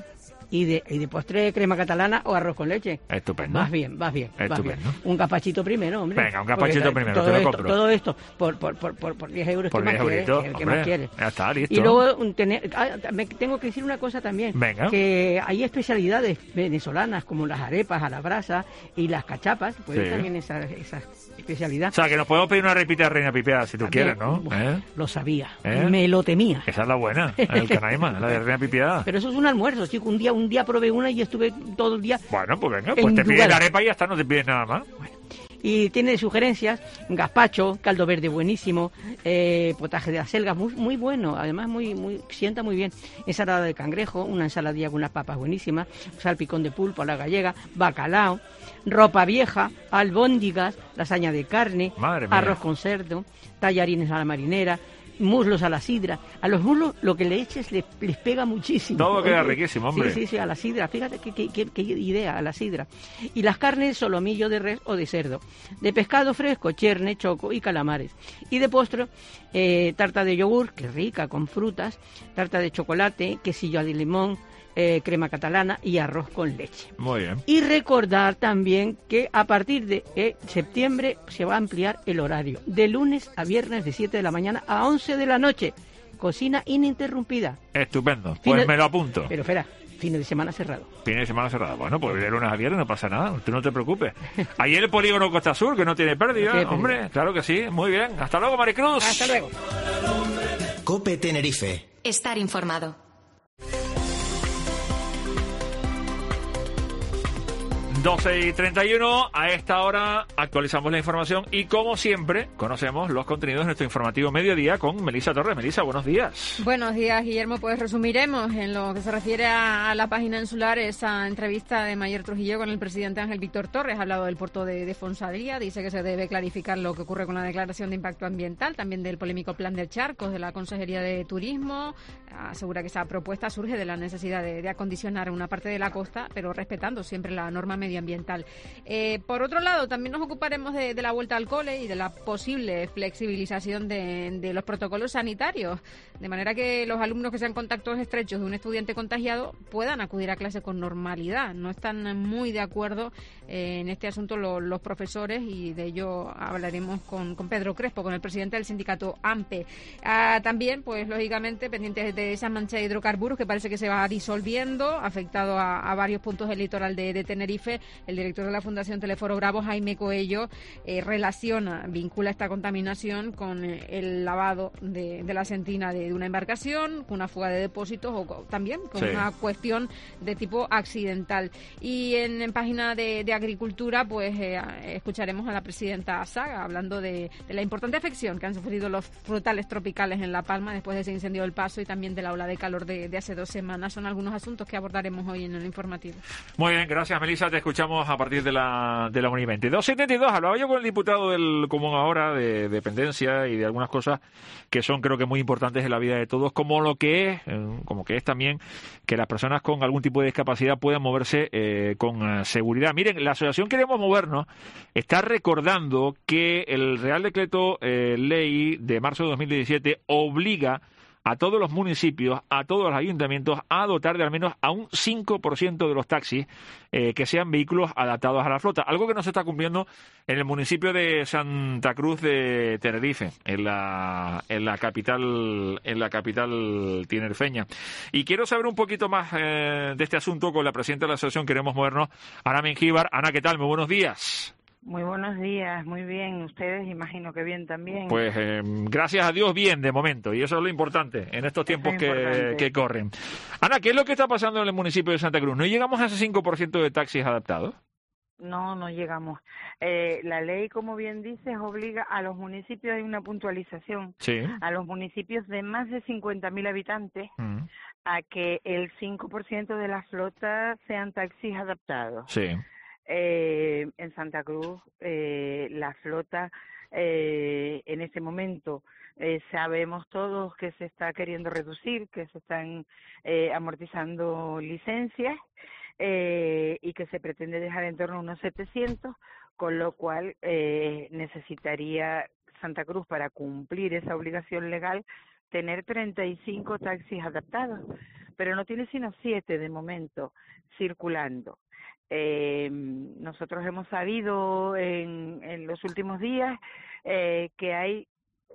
Y de, y de postre crema catalana o arroz con leche. Estupendo. Vas bien, vas bien, vas bien. Estupendo. Un gazpachito primero, hombre. Venga, un gazpachito Porque primero, todo te lo esto, compro. Todo esto por, por, por, por, por diez euros. Por ¿Qué diez más quieres? euritos, ¿Qué- qué hombre, más quieres? ya está, listo. Y luego un tener, ah, me tengo que decir una cosa también. Venga. Que hay especialidades venezolanas como las arepas a la brasa y las cachapas. Pues Sí. también esa, esa especialidad. O sea, que nos podemos pedir una repita de reina pipiada si tú También, quieres, ¿no? bueno, ¿Eh? Lo sabía. ¿Eh? Me lo temía. Esa es la buena, el canaima, la de reina pipiada. Pero eso es un almuerzo, chico. Un día, un día probé una y estuve todo el día. Bueno, pues venga, pues te pides la arepa y ya está, no te pides nada más. Y tiene sugerencias, gazpacho, caldo verde buenísimo, eh, potaje de acelgas muy, muy bueno, además muy, muy sienta muy bien, ensalada de cangrejo, una ensaladilla con unas papas buenísimas, salpicón de pulpo a la gallega, bacalao, ropa vieja, albóndigas, lasaña de carne, Madre mía. arroz con cerdo, tallarines a la marinera, muslos a la sidra. A los muslos lo que le eches les, les pega muchísimo. Todo queda Oye, riquísimo, hombre. Sí, sí, sí, a la sidra. Fíjate qué, qué, qué, qué idea, a la sidra. Y las carnes, solomillo de res o de cerdo. De pescado fresco, cherne, choco y calamares. Y de postre, eh, tarta de yogur, que rica, con frutas, tarta de chocolate, quesillo de limón, eh, crema catalana y arroz con leche. Muy bien. Y recordar también que a partir de eh, septiembre se va a ampliar el horario, de lunes a viernes de siete de la mañana a once de la noche. Cocina ininterrumpida. Estupendo, Fin pues de- me lo apunto. Pero espera, fin de semana cerrado. Fin de semana cerrada. Bueno, pues de lunes a viernes no pasa nada, tú no te preocupes. Ahí en el polígono Costa Sur, que no tiene pérdida, No tiene pérdida. hombre, claro que sí, muy bien. Hasta luego, Maricruz. Hasta luego. Cope Tenerife. Estar informado. doce y treinta y uno, a esta hora actualizamos la información y como siempre conocemos los contenidos de nuestro informativo mediodía con Melissa Torres. Melissa, buenos días. Buenos días, Guillermo. Pues resumiremos en lo que se refiere a, a la página insular esa entrevista de Mayer Trujillo con el presidente Ángel Víctor Torres. Ha hablado del puerto de, de Fonsadilla, dice que se debe clarificar lo que ocurre con la declaración de impacto ambiental, también del polémico plan del Charcos de la Consejería de Turismo. Asegura que esa propuesta surge de la necesidad de, de acondicionar una parte de la costa, pero respetando siempre la norma medioambiental. Eh, por otro lado, también nos ocuparemos de, de la vuelta al cole y de la posible flexibilización de, de los protocolos sanitarios, de manera que los alumnos que sean contactos estrechos de un estudiante contagiado puedan acudir a clase con normalidad. No están muy de acuerdo eh, en este asunto lo, los profesores y de ello hablaremos con, con Pedro Crespo, con el presidente del sindicato AMPE. Ah, también, pues lógicamente, pendientes de esa mancha de hidrocarburos que parece que se va disolviendo, afectado a, a varios puntos del litoral de, de Tenerife. El director de la Fundación Teleforo Bravo, Jaime Coello, eh, relaciona, vincula esta contaminación con eh, el lavado de, de la sentina de, de una embarcación, con una fuga de depósitos o co- también con Sí. una cuestión de tipo accidental. Y en, en página de, de Agricultura, pues eh, escucharemos a la presidenta Saga hablando de, de la importante afección que han sufrido los frutales tropicales en La Palma después de ese incendio del Paso y también de la ola de calor de, de hace dos semanas. Son algunos asuntos que abordaremos hoy en el informativo. Muy bien, gracias Melissa, te escuchamos a partir de la de la una y veinte. dos setenta y dos, hablaba yo con el diputado del Común ahora de dependencia y de algunas cosas que son creo que muy importantes en la vida de todos, como lo que es, eh, como que es también que las personas con algún tipo de discapacidad puedan moverse eh, con eh, seguridad. Miren, la asociación Queremos Movernos está recordando que el Real Decreto eh, Ley de marzo de dos mil diecisiete obliga a todos los municipios, a todos los ayuntamientos, a dotar de al menos a un cinco por ciento de los taxis eh, que sean vehículos adaptados a la flota. Algo que no se está cumpliendo en el municipio de Santa Cruz de Tenerife, en la, en la capital, en la capital tinerfeña. Y quiero saber un poquito más eh, de este asunto con la presidenta de la asociación Queremos Movernos, Ana Mengíbar. Ana, ¿qué tal? Muy buenos días. Muy buenos días, muy bien. Ustedes imagino que bien también. Pues eh, gracias a Dios bien de momento, y eso es lo importante en estos tiempos es que, importante. que corren. Ana, ¿qué es lo que está pasando en el municipio de Santa Cruz? ¿No llegamos a ese cinco por ciento de taxis adaptados? No, no llegamos. Eh, la ley, como bien dices, obliga a los municipios, hay una puntualización, Sí. a los municipios de más de cincuenta mil habitantes Mm. a que el cinco por ciento de la flota sean taxis adaptados. Sí. Eh, en Santa Cruz, eh, la flota eh, en este momento eh, sabemos todos que se está queriendo reducir, que se están eh, amortizando licencias eh, y que se pretende dejar en torno a unos setecientos, con lo cual eh, necesitaría Santa Cruz, para cumplir esa obligación legal, tener treinta y cinco taxis adaptados. pero no tiene sino siete de momento circulando. Eh, nosotros hemos sabido en, en los últimos días eh, que hay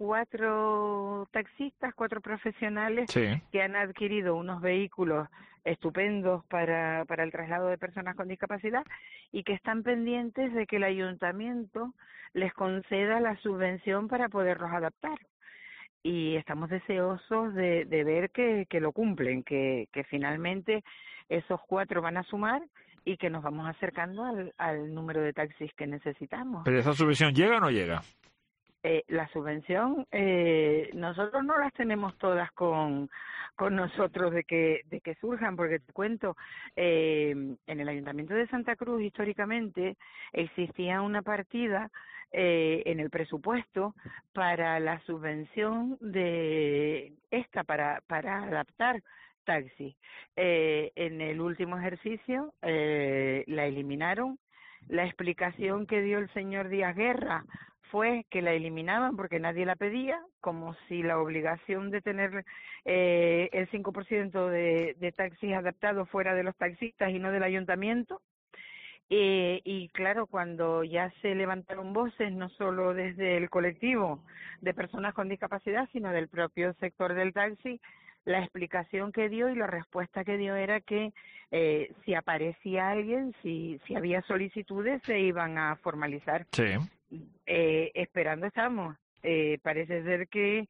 cuatro taxistas, cuatro profesionales sí. que han adquirido unos vehículos estupendos para, para el traslado de personas con discapacidad y que están pendientes de que el ayuntamiento les conceda la subvención para poderlos adaptar. Y estamos deseosos de, de ver que, que lo cumplen, que, que finalmente esos cuatro van a sumar y que nos vamos acercando al, al número de taxis que necesitamos. ¿Pero esa subvención llega o no llega? Eh, la subvención, eh, nosotros no las tenemos todas con, con nosotros de que, de que surjan, porque te cuento, eh, en el Ayuntamiento de Santa Cruz históricamente existía una partida eh, en el presupuesto para la subvención de esta, para, para adaptar taxis. Eh, en el último ejercicio eh, la eliminaron. La explicación que dio el señor Díaz Guerra fue que la eliminaban porque nadie la pedía, como si la obligación de tener eh, el cinco por ciento de, de taxis adaptados fuera de los taxistas y no del ayuntamiento. Eh, y claro, cuando ya se levantaron voces, no solo desde el colectivo de personas con discapacidad, sino del propio sector del taxi, la explicación que dio y la respuesta que dio era que eh, si aparecía alguien, si, si había solicitudes, se iban a formalizar. Sí. Eh, esperando estamos. Eh, parece ser que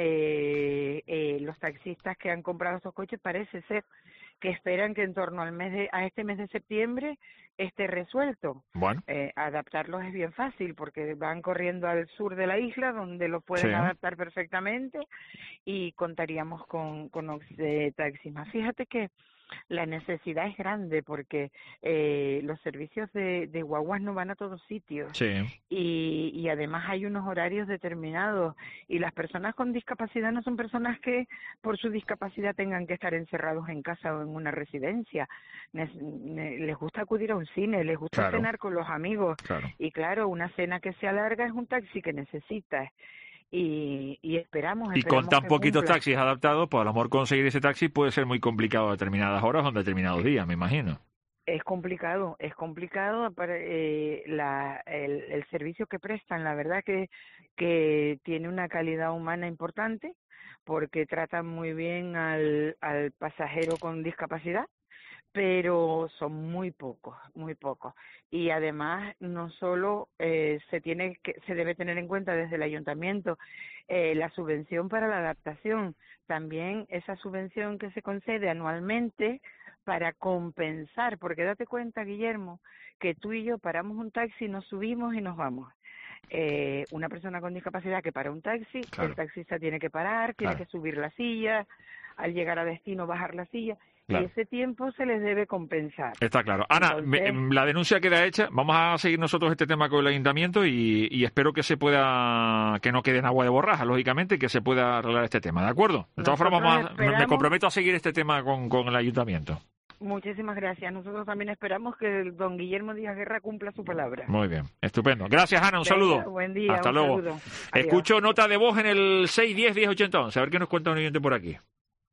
eh, eh, los taxistas que han comprado estos coches parece ser que esperan que en torno al mes de, a este mes de septiembre esté resuelto. Bueno. Eh, adaptarlos es bien fácil porque van corriendo al sur de la isla donde lo pueden sí. adaptar perfectamente y contaríamos con, con eh, taxis más. Fíjate que la necesidad es grande porque eh, los servicios de, de guaguas no van a todos sitios sí. y, y además hay unos horarios determinados y las personas con discapacidad no son personas que por su discapacidad tengan que estar encerrados en casa o en una residencia. Les, les gusta acudir a un cine, les gusta claro. cenar con los amigos claro. y claro, una cena que sea larga es un taxi que necesitas. Y, y esperamos, y esperamos con tan que poquitos cumpla. taxis adaptados, pues a lo mejor conseguir ese taxi puede ser muy complicado a determinadas horas o en determinados días, me imagino. Es complicado, es complicado para eh, la, el, el servicio que prestan, la verdad que, que tiene una calidad humana importante porque tratan muy bien al, al pasajero con discapacidad, pero son muy pocos, muy pocos. Y además no solo eh, se tiene que se debe tener en cuenta desde el ayuntamiento eh, la subvención para la adaptación, también esa subvención que se concede anualmente para compensar, porque date cuenta, Guillermo, que tú y yo paramos un taxi, nos subimos y nos vamos. Eh, una persona con discapacidad que para un taxi, claro. el taxista tiene que parar, tiene claro. que subir la silla, al llegar a destino bajar la silla. Claro. Y ese tiempo se les debe compensar. Está claro. Ana, Entonces, me, la denuncia queda hecha. Vamos a seguir nosotros este tema con el ayuntamiento y, y espero que se pueda, que no quede en agua de borraja, lógicamente, y que se pueda arreglar este tema. ¿De acuerdo? De todas formas, vamos a, me comprometo a seguir este tema con, con el ayuntamiento. Muchísimas gracias. Nosotros también esperamos que el don Guillermo Díaz Guerra cumpla su palabra. Muy bien, estupendo. Gracias, Ana, un Venga, saludo. Buen día, Hasta un luego. Saludo. Escucho nota de voz en el seis diez diez ochenta once. A ver qué nos cuenta un oyente por aquí.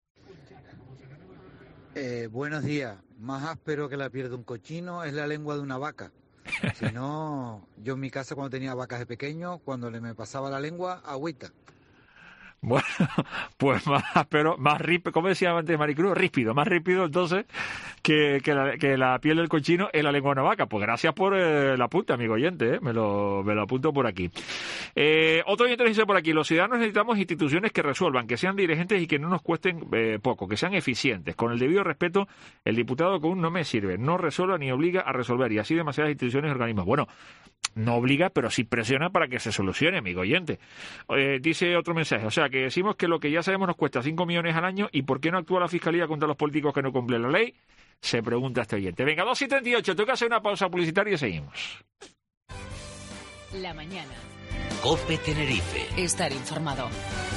Eh, buenos días. Más áspero que la piel de un cochino es la lengua de una vaca. Si no, yo en mi casa cuando tenía vacas de pequeño, cuando le me pasaba la lengua, agüita. Bueno, pues más áspero, más rípido, como decía antes Maricruz, ríspido, más rípido entonces que, que, la, que la piel del cochino es la lengua de una vaca. Pues gracias por eh, el apunte, amigo oyente, ¿eh? me, lo, me lo apunto por aquí. Eh, otro oyente nos dice por aquí, los ciudadanos necesitamos instituciones que resuelvan, que sean dirigentes y que no nos cuesten eh, poco, que sean eficientes. Con el debido respeto, el diputado común no me sirve, no resuelve ni obliga a resolver, y así demasiadas instituciones y organismos. Bueno, no obliga, pero sí presiona para que se solucione, amigo oyente. Eh, dice otro mensaje, o sea, que decimos que lo que ya sabemos nos cuesta cinco millones al año, ¿y por qué no actúa la Fiscalía contra los políticos que no cumplen la ley? Se pregunta este oyente. Venga, dos y treinta y ocho, tengo que hacer una pausa publicitaria y seguimos. La mañana. COPE Tenerife. Estar informado.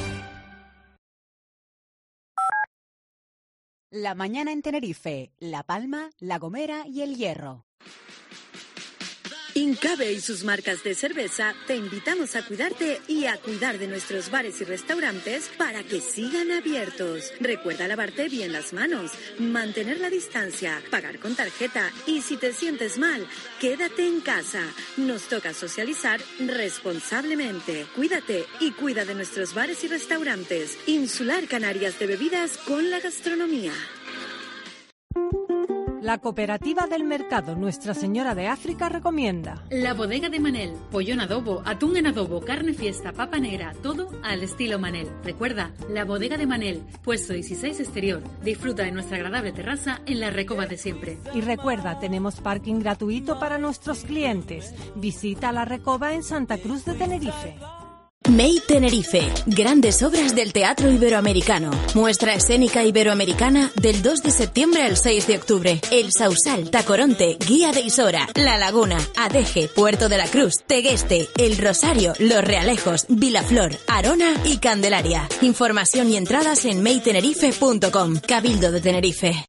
La mañana en Tenerife, La Palma, La Gomera y El Hierro. Incabe y sus marcas de cerveza te invitamos a cuidarte y a cuidar de nuestros bares y restaurantes para que sigan abiertos. Recuerda lavarte bien las manos, mantener la distancia, pagar con tarjeta y si te sientes mal, quédate en casa. Nos toca socializar responsablemente. Cuídate y cuida de nuestros bares y restaurantes. Insular Canarias de bebidas con la gastronomía. La Cooperativa del Mercado Nuestra Señora de África recomienda La Bodega de Manel, pollo en adobo, atún en adobo, carne fiesta, papa negra, todo al estilo Manel. Recuerda, La Bodega de Manel, puesto dieciséis exterior. Disfruta de nuestra agradable terraza en la Recoba de siempre. Y recuerda, tenemos parking gratuito para nuestros clientes. Visita la Recoba en Santa Cruz de Tenerife. May Tenerife, grandes obras del teatro iberoamericano. Muestra escénica iberoamericana del dos de septiembre al seis de octubre. El Sausal, Tacoronte, Guía de Isora, La Laguna, Adeje, Puerto de la Cruz, Tegueste, El Rosario, Los Realejos, Vilaflor, Arona y Candelaria. Información y entradas en may tenerife punto com. Cabildo de Tenerife.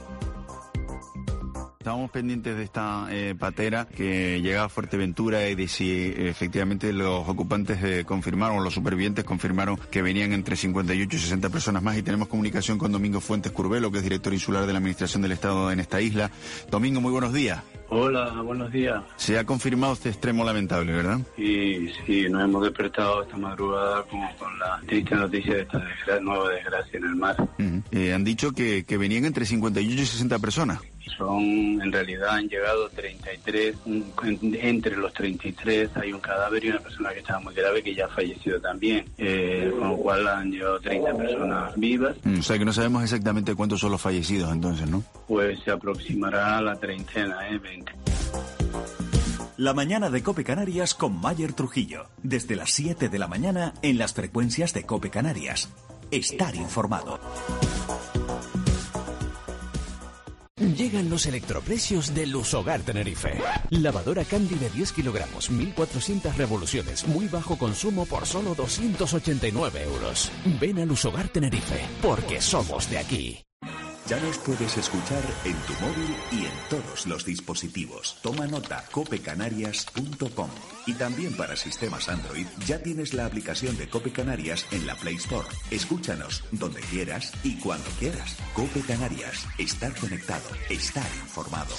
Estábamos pendientes de esta eh, patera que llegaba a Fuerteventura y de si eh, efectivamente los ocupantes eh, confirmaron, los supervivientes confirmaron que venían entre cincuenta y ocho y sesenta personas más, y tenemos comunicación con Domingo Fuentes Curbelo, que es director insular de la Administración del Estado en esta isla. Domingo, muy buenos días. Hola, buenos días. Se ha confirmado este extremo lamentable, ¿verdad? Sí, sí, nos hemos despertado esta madrugada como con la triste noticia de esta desgra- nueva desgracia en el mar. Uh-huh. Eh, han dicho que, que venían entre cincuenta y ocho y sesenta personas. Son, en realidad han llegado treinta y tres, un, entre los treinta y tres hay un cadáver y una persona que estaba muy grave que ya ha fallecido también, eh, con lo cual han llegado treinta personas vivas. Mm, o sea que no sabemos exactamente cuántos son los fallecidos entonces, ¿no? Pues se aproximará a la treintena, ¿eh? veinte. La mañana de COPE Canarias con Mayer Trujillo, desde las siete de la mañana en las frecuencias de COPE Canarias. Estar informado. Llegan los electroprecios de Lusogar Tenerife. Lavadora Candy de diez kilogramos, mil cuatrocientas revoluciones, muy bajo consumo por solo doscientos ochenta y nueve euros. Ven a Lusogar Tenerife, porque somos de aquí. Ya nos puedes escuchar en tu móvil y en todos los dispositivos. Toma nota, cope canarias punto com. Y también para sistemas Android ya tienes la aplicación de Cope Canarias en la Play Store. Escúchanos donde quieras y cuando quieras. Cope Canarias. Estar conectado. Estar informado.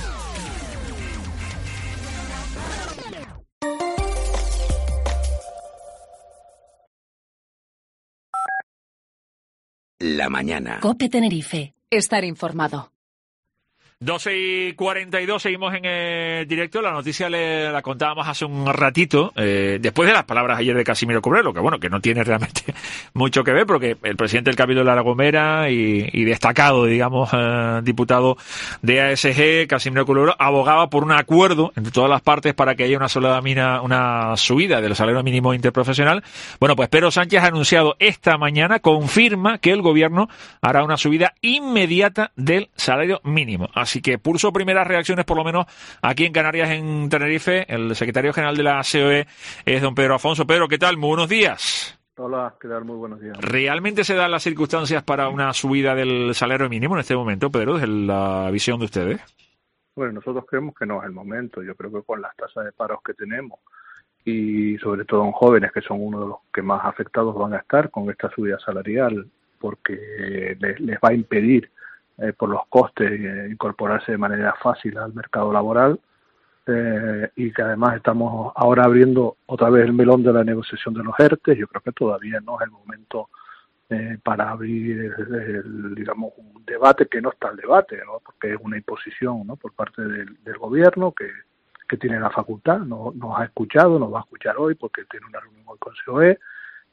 La mañana. COPE Tenerife. Estar informado. doce y cuarenta y dos, seguimos en el directo. La noticia le, la contábamos hace un ratito, eh, después de las palabras ayer de Casimiro Curbelo, que bueno, que no tiene realmente mucho que ver, porque el presidente del Cabildo de La Gomera y, y destacado, digamos, eh, diputado de A S G, Casimiro Curbelo, abogaba por un acuerdo entre todas las partes para que haya una sola mina, una subida del salario mínimo interprofesional. Bueno, pues Pedro Sánchez ha anunciado esta mañana, confirma que el gobierno hará una subida inmediata del salario mínimo. Así que pulso primeras reacciones, por lo menos aquí en Canarias, en Tenerife. El secretario general de la C O E es don Pedro Afonso. Pedro, ¿qué tal? Muy buenos días. Hola, ¿qué tal? Muy buenos días. ¿Realmente se dan las circunstancias para una subida del salario mínimo en este momento, Pedro, desde la visión de ustedes? Bueno, nosotros creemos que no es el momento. Yo creo que con las tasas de paros que tenemos y sobre todo en jóvenes, que son uno de los que más afectados van a estar con esta subida salarial, porque les, les va a impedir Eh, por los costes, eh, incorporarse de manera fácil al mercado laboral, eh, y que además estamos ahora abriendo otra vez el melón de la negociación de los E R T E. Yo creo que todavía no es el momento eh, para abrir, el, el, digamos, un debate que no está el debate, ¿no? Porque es una imposición, ¿no?, por parte del, del gobierno que, que tiene la facultad, no, nos ha escuchado, nos va a escuchar hoy porque tiene una reunión hoy con C O E.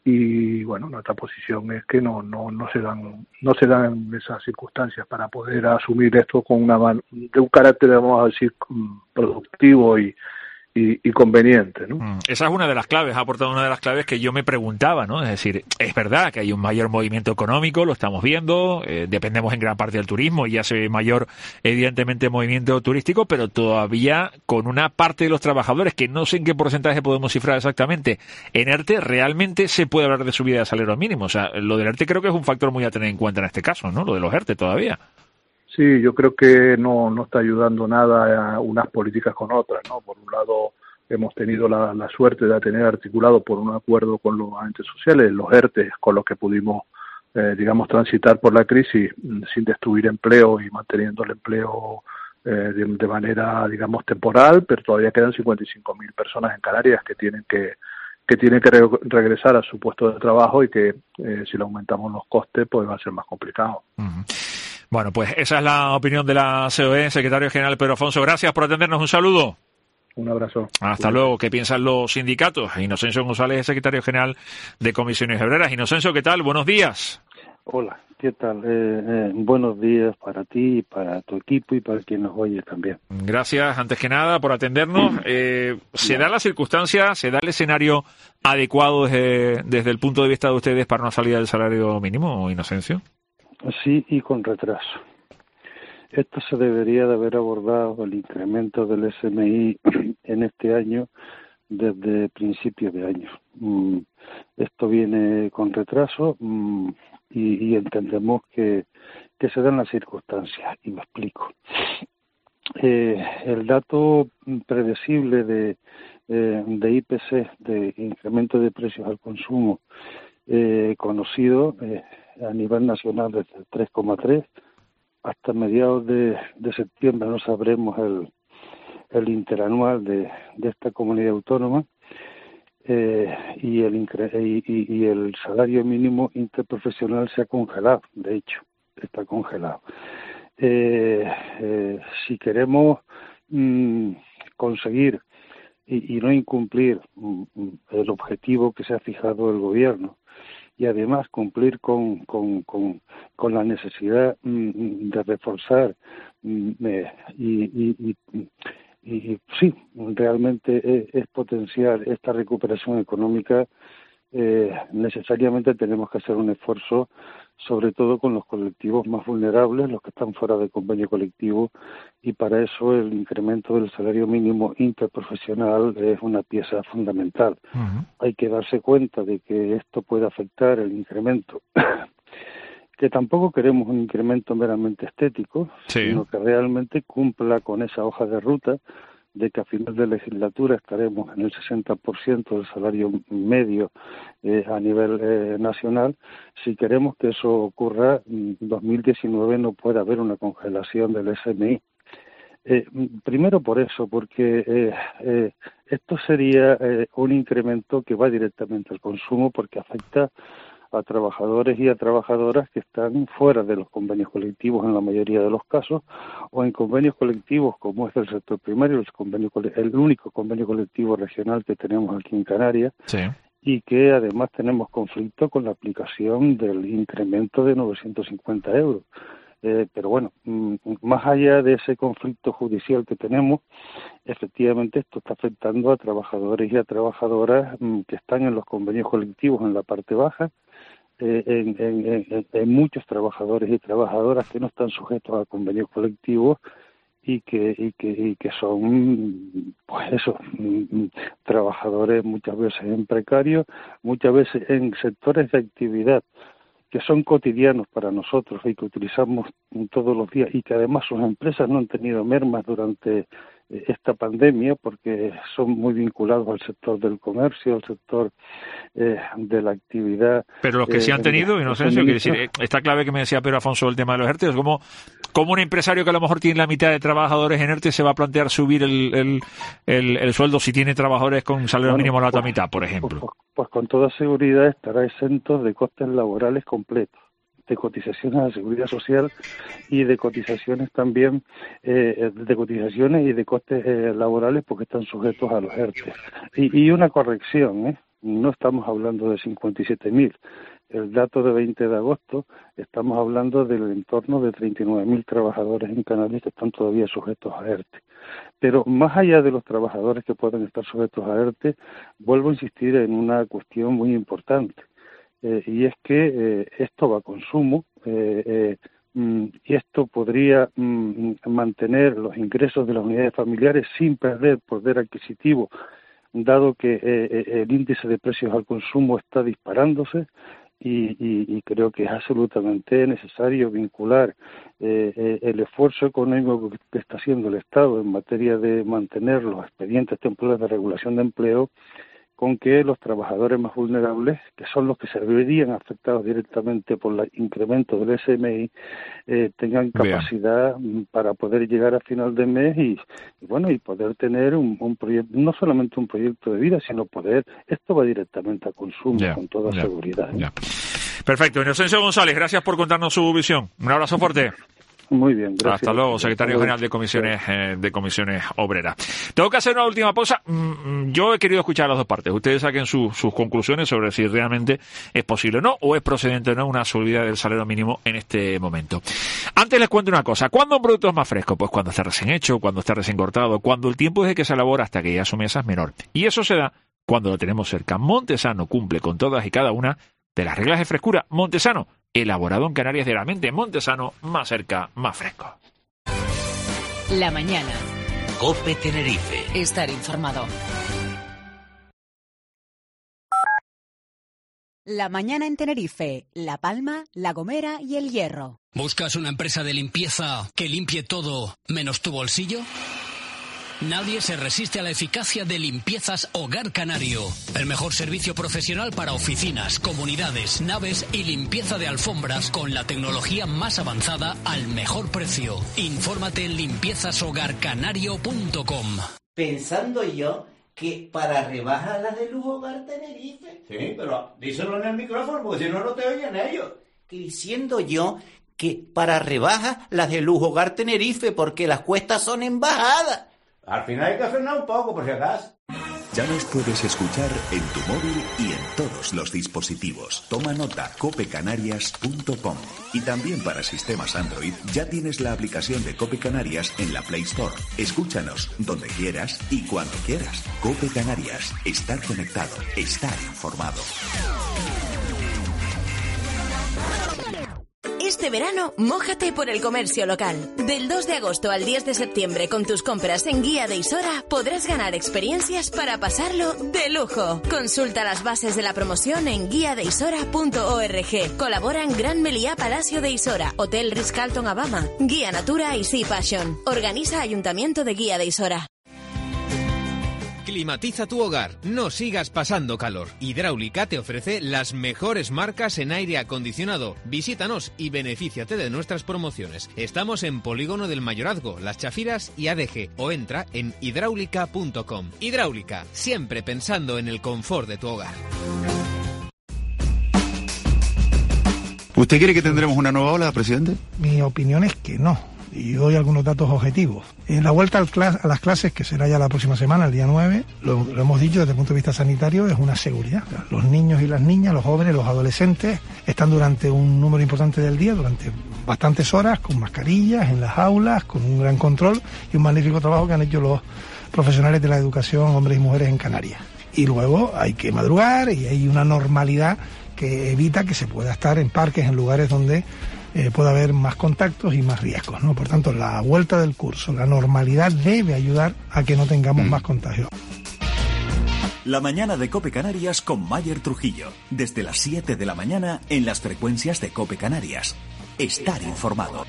Y bueno, nuestra posición es que no no no se dan no se dan esas circunstancias para poder asumir esto con una de un carácter, vamos a decir, productivo y Y, y conveniente, ¿no? Mm, esa es una de las claves, ha aportado una de las claves que yo me preguntaba, ¿no? Es decir, es verdad que hay un mayor movimiento económico, lo estamos viendo, eh, dependemos en gran parte del turismo y hace mayor, evidentemente, movimiento turístico, pero todavía con una parte de los trabajadores, que no sé en qué porcentaje podemos cifrar exactamente, en E R T E realmente se puede hablar de subida de salario mínimo. O sea, lo del E R T E creo que es un factor muy a tener en cuenta en este caso, ¿no? Lo de los E R T E todavía. Sí, yo creo que no, no está ayudando nada a unas políticas con otras, ¿no? Por un lado, hemos tenido la, la suerte de tener articulado por un acuerdo con los agentes sociales los ERTE, con los que pudimos, eh, digamos, transitar por la crisis sin destruir empleo y manteniendo el empleo eh, de, de manera, digamos, temporal, pero todavía quedan cincuenta y cinco mil personas en Canarias que tienen que que tienen que re- regresar a su puesto de trabajo y que eh, si le aumentamos los costes, pues va a ser más complicado. Uh-huh. Bueno, pues esa es la opinión de la C O E, secretario general Pedro Afonso. Gracias por atendernos. Un saludo. Un abrazo. Hasta luego. ¿Qué piensan los sindicatos? Inocencio González, secretario general de Comisiones Obreras. Inocencio, ¿qué tal? Buenos días. Hola, ¿qué tal? Eh, eh, buenos días para ti, para tu equipo y para quien nos oye también. Gracias, antes que nada, por atendernos. Eh, ¿Se da la circunstancia, se da el escenario adecuado desde, desde el punto de vista de ustedes para una salida del salario mínimo, Inocencio? Sí, y con retraso. Esto se debería de haber abordado el incremento del S M I en este año desde principios de año. Mm, esto viene con retraso mm, y, y entendemos que, que se dan las circunstancias, y me explico. Eh, el dato predecible de, eh, de I P C, de incremento de precios al consumo, eh, conocido eh, a nivel nacional desde el tres coma tres, hasta mediados de, de septiembre no sabremos el, el interanual de, de esta comunidad autónoma, eh, y, el incre- y, y, y el salario mínimo interprofesional se ha congelado, de hecho, está congelado. Eh, eh, si queremos mm, conseguir y, y no incumplir mm, el objetivo que se ha fijado el gobierno, y además cumplir con, con, con, con la necesidad mm, de reforzar mm, eh, y, y, y, y sí, realmente es, es potenciar esta recuperación económica, eh, necesariamente tenemos que hacer un esfuerzo, sobre todo con los colectivos más vulnerables, los que están fuera de convenio colectivo, y para eso el incremento del salario mínimo interprofesional es una pieza fundamental. Uh-huh. Hay que darse cuenta de que esto puede afectar el incremento, que tampoco queremos un incremento meramente estético, sí, sino que realmente cumpla con esa hoja de ruta de que a final de legislatura estaremos en el sesenta por ciento del salario medio eh, a nivel eh, nacional. Si queremos que eso ocurra, en dos mil diecinueve no puede haber una congelación del S M I. Eh, primero por eso, porque eh, eh, esto sería eh, un incremento que va directamente al consumo, porque afecta a trabajadores y a trabajadoras que están fuera de los convenios colectivos en la mayoría de los casos, o en convenios colectivos como es el sector primario, el, convenio, el único convenio colectivo regional que tenemos aquí en Canarias, sí, y que además tenemos conflicto con la aplicación del incremento de novecientos cincuenta euros. Eh, pero bueno, más allá de ese conflicto judicial que tenemos, efectivamente esto está afectando a trabajadores y a trabajadoras que están en los convenios colectivos en la parte baja, eh, en, en, en, en muchos trabajadores y trabajadoras que no están sujetos a convenios colectivos y que y que y que son, pues eso, trabajadores muchas veces en precario, muchas veces en sectores de actividad que son cotidianos para nosotros y que utilizamos todos los días, y que además sus empresas no han tenido mermas durante esta pandemia porque son muy vinculados al sector del comercio, al sector eh, de la actividad. Pero los que eh, sí han tenido, Inocencio, quiere decir, está clave que me decía Pedro Afonso el tema de los ERTE, como, como un empresario que a lo mejor tiene la mitad de trabajadores en ERTE se va a plantear subir el, el, el, el sueldo si tiene trabajadores con salario bueno, mínimo a la otra pues, mitad, por ejemplo. Pues, pues, pues con toda seguridad estará exento de costes laborales completos, de cotizaciones a la seguridad social y de cotizaciones también, eh, de cotizaciones y de costes eh, laborales porque están sujetos a los ERTE. Y, y una corrección, ¿eh? No estamos hablando de cincuenta y siete mil. El dato de veinte de agosto, estamos hablando del entorno de treinta y nueve mil trabajadores en Canarias que están todavía sujetos a ERTE. Pero más allá de los trabajadores que pueden estar sujetos a ERTE, vuelvo a insistir en una cuestión muy importante. Eh, y es que eh, esto va a consumo eh, eh, mm, y esto podría mm, mantener los ingresos de las unidades familiares sin perder poder adquisitivo, dado que eh, el índice de precios al consumo está disparándose Y, y, y creo que es absolutamente necesario vincular eh, eh, el esfuerzo económico que está haciendo el Estado en materia de mantener los expedientes temporales de regulación de empleo con que los trabajadores más vulnerables, que son los que se verían afectados directamente por el incremento del S M I, eh, tengan capacidad Bien. para poder llegar a final de mes y, y bueno, y poder tener un, un proyecto, no solamente un proyecto de vida, sino poder, esto va directamente a consumo, yeah. con toda yeah. seguridad. ¿eh? Yeah. Perfecto. Inocencio González, gracias por contarnos su visión. Un abrazo fuerte. Muy bien, gracias. Hasta luego, secretario general de comisiones eh, de comisiones obreras. Tengo que hacer una última pausa. Yo he querido escuchar las dos partes. Ustedes saquen su, sus conclusiones sobre si realmente es posible o no, o es procedente o no una subida del salario mínimo en este momento. Antes les cuento una cosa. ¿Cuándo un producto es más fresco? Pues cuando está recién hecho, cuando está recién cortado, cuando el tiempo desde que se elabora hasta que llega a su mesa es menor. Y eso se da cuando lo tenemos cerca. Montesano cumple con todas y cada una de las reglas de frescura. Montesano, elaborado en Canarias diariamente. Montesano, más cerca, más fresco. La mañana. COPE Tenerife. Estar informado. La mañana en Tenerife, La Palma, La Gomera y El Hierro. ¿Buscas una empresa de limpieza que limpie todo menos tu bolsillo? Nadie se resiste a la eficacia de Limpiezas Hogar Canario. El mejor servicio profesional para oficinas, comunidades, naves y limpieza de alfombras con la tecnología más avanzada al mejor precio. Infórmate en limpiezas hogar canario punto com. Pensando yo que para rebajas las de Lujo Hogar Tenerife. Sí, pero díselo en el micrófono porque si no, no te oyen ellos. Que diciendo yo que para rebajas las de Lujo Hogar Tenerife porque las cuestas son en bajada. Al final hay que frenar un poco, por si acaso. Ya nos puedes escuchar en tu móvil y en todos los dispositivos. Toma nota, cope canarias punto com. Y también para sistemas Android ya tienes la aplicación de Cope Canarias en la Play Store. Escúchanos donde quieras y cuando quieras. Cope Canarias. Estar conectado. Estar informado. Este verano, mójate por el comercio local. Del dos de agosto al diez de septiembre, con tus compras en Guía de Isora, podrás ganar experiencias para pasarlo de lujo. Consulta las bases de la promoción en guía de isora punto org. Colaboran Gran Meliá Palacio de Isora, Hotel Ritz-Carlton Abama, Guía Natura y Sea Passion. Organiza Ayuntamiento de Guía de Isora. Climatiza tu hogar, no sigas pasando calor. Hidráulica te ofrece las mejores marcas en aire acondicionado. Visítanos y benefíciate de nuestras promociones. Estamos en Polígono del Mayorazgo, Las Chafiras y A D G o entra en hidráulica punto com. Hidráulica, siempre pensando en el confort de tu hogar. ¿Usted cree que tendremos una nueva ola, presidente? Mi opinión es que no. Y doy algunos datos objetivos. En la vuelta al clas- a las clases, que será ya la próxima semana, el día nueve, lo, lo hemos dicho desde el punto de vista sanitario, es una seguridad. Los niños y las niñas, los jóvenes, los adolescentes, están durante un número importante del día, durante bastantes horas, con mascarillas, en las aulas, con un gran control y un magnífico trabajo que han hecho los profesionales de la educación, hombres y mujeres en Canarias. Y luego hay que madrugar y hay una normalidad que evita que se pueda estar en parques, en lugares donde Eh, puede haber más contactos y más riesgos, ¿no? Por tanto, la vuelta del curso, la normalidad debe ayudar a que no tengamos mm. más contagios. La mañana de Cope Canarias con Mayer Trujillo. Desde las siete de la mañana en las frecuencias de Cope Canarias. Estar informado.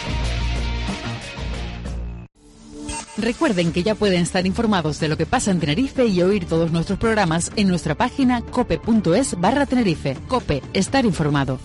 Recuerden que ya pueden estar informados de lo que pasa en Tenerife y oír todos nuestros programas en nuestra página cope punto es barra Tenerife. Cope, estar informado.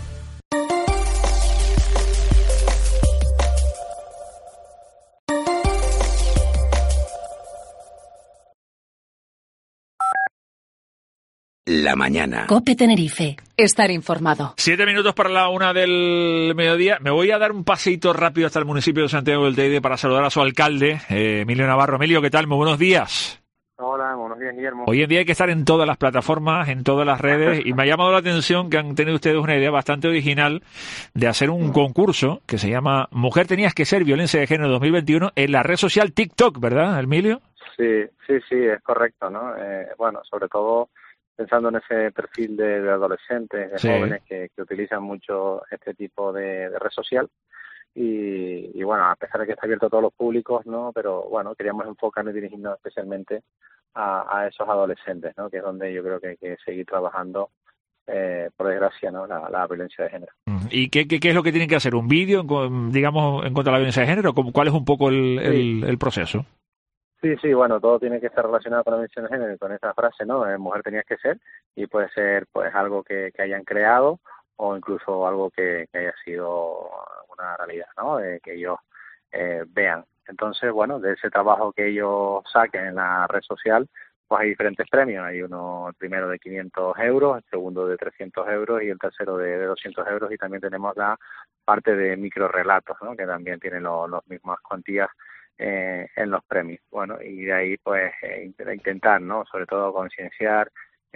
La mañana. COPE Tenerife. Estar informado. Siete minutos para la una del mediodía. Me voy a dar un paseíto rápido hasta el municipio de Santiago del Teide para saludar a su alcalde, eh, Emilio Navarro. Emilio, ¿qué tal? Muy buenos días. Hola, buenos días, Guillermo. Hoy en día hay que estar en todas las plataformas, en todas las redes, y me ha llamado la atención que han tenido ustedes una idea bastante original de hacer un concurso que se llama Mujer Tenías que Ser, Violencia de Género dos mil veintiuno, en la red social TikTok, ¿verdad, Emilio? Sí, sí, sí, es correcto, ¿no? Eh, bueno, sobre todo pensando en ese perfil de, de adolescentes, de sí. jóvenes que, que utilizan mucho este tipo de, de red social. Y, y bueno, a pesar de que está abierto a todos los públicos, ¿no? Pero bueno, queríamos enfocarnos y dirigirnos especialmente a, a esos adolescentes, ¿no? Que es donde yo creo que hay que seguir trabajando eh, por desgracia, ¿no? La, la violencia de género. ¿Y qué, qué, qué es lo que tienen que hacer? ¿Un vídeo, digamos, en contra de la violencia de género? ¿Cuál es un poco el, Sí. el, el proceso? Sí, sí, bueno, todo tiene que estar relacionado con la violencia de género y con esa frase, ¿no? Eh, mujer tenías que ser, y puede ser pues algo que, que hayan creado o incluso algo que, que haya sido una realidad, ¿no? Eh, que ellos eh, vean. Entonces, bueno, de ese trabajo que ellos saquen en la red social, pues hay diferentes premios. Hay uno, el primero de quinientos euros, el segundo de trescientos euros y el tercero de, de doscientos euros. Y también tenemos la parte de microrelatos, ¿no? Que también tienen los los mismas cuantías eh, en los premios. Bueno, y de ahí pues eh, intentar, ¿no? Sobre todo concienciar,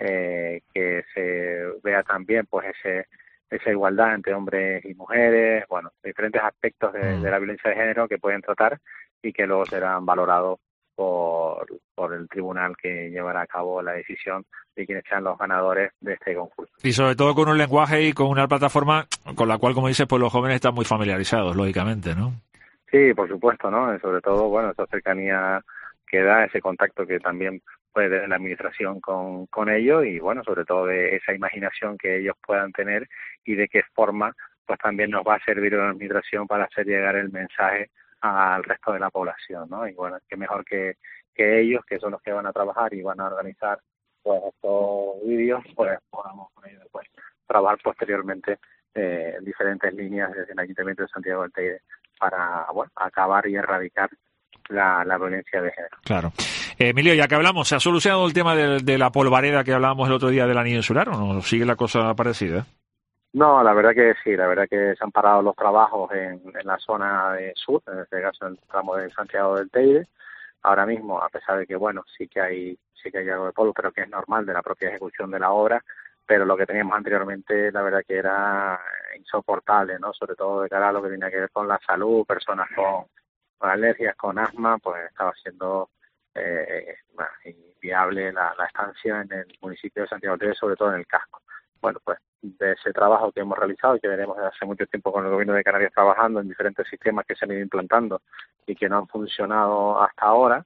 eh, que se vea también pues ese esa igualdad entre hombres y mujeres, bueno, diferentes aspectos de, de la violencia de género que pueden tratar y que luego serán valorados por, por el tribunal que llevará a cabo la decisión de quiénes sean los ganadores de este concurso. Y sobre todo con un lenguaje y con una plataforma con la cual, como dices, pues los jóvenes están muy familiarizados, lógicamente, ¿no? Sí, por supuesto, ¿no? Y sobre todo, bueno, esa cercanía que da, ese contacto que también puede tener la administración con, con ellos y, bueno, sobre todo de esa imaginación que ellos puedan tener y de qué forma, pues también nos va a servir a la administración para hacer llegar el mensaje al resto de la población, ¿no? Y, bueno, qué mejor que, que ellos, que son los que van a trabajar y van a organizar, pues, estos vídeos, pues, podamos con ellos después trabajar posteriormente eh, en diferentes líneas desde el Ayuntamiento de Santiago del Teide para, bueno, acabar y erradicar la, la violencia de género. Claro. Eh, Emilio, ya que hablamos, ¿se ha solucionado el tema de, de la polvareda que hablábamos el otro día del anillo insular o no? ¿Sigue la cosa parecida? No, la verdad que sí, la verdad que se han parado los trabajos en, en la zona de sur, en este caso en el tramo de Santiago del Teide. Ahora mismo, a pesar de que, bueno, sí que hay sí que hay algo de polvo, pero que es normal de la propia ejecución de la obra, pero lo que teníamos anteriormente, la verdad que era insoportable, ¿no? Sobre todo de cara a lo que tenía que ver con la salud, personas con, con alergias, con asma, pues estaba siendo eh, bueno, inviable la, la estancia en el municipio de Santiago del Teide, sobre todo en el casco. Bueno, pues de ese trabajo que hemos realizado y que venimos desde hace mucho tiempo con el Gobierno de Canarias trabajando en diferentes sistemas que se han ido implantando y que no han funcionado hasta ahora,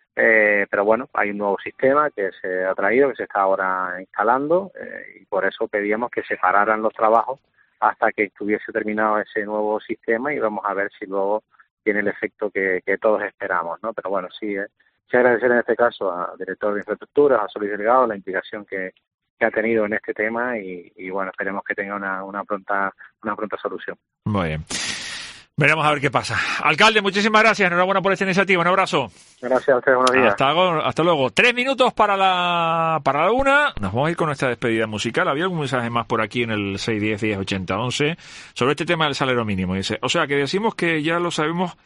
eh, pero bueno, hay un nuevo sistema que se ha traído, que se está ahora instalando eh, y por eso pedíamos que se pararan los trabajos hasta que estuviese terminado ese nuevo sistema y vamos a ver si luego tiene el efecto que, que todos esperamos, ¿no? Pero bueno, sí, eh, sí agradecer en este caso al director de infraestructuras, a Solís Delgado, la implicación que que ha tenido en este tema y, y bueno, esperemos que tenga una, una pronta una pronta solución. Muy bien. Veremos a ver qué pasa. Alcalde, muchísimas gracias. Enhorabuena por esta iniciativa. Un abrazo. Gracias a ustedes. Buenos días. Hasta, hasta luego. Tres minutos para la para la una. Nos vamos a ir con nuestra despedida musical. Había algún mensaje más por aquí en el seis diez diez ochenta once sobre este tema del salario mínimo. Dice, o sea, que decimos que ya lo sabemos.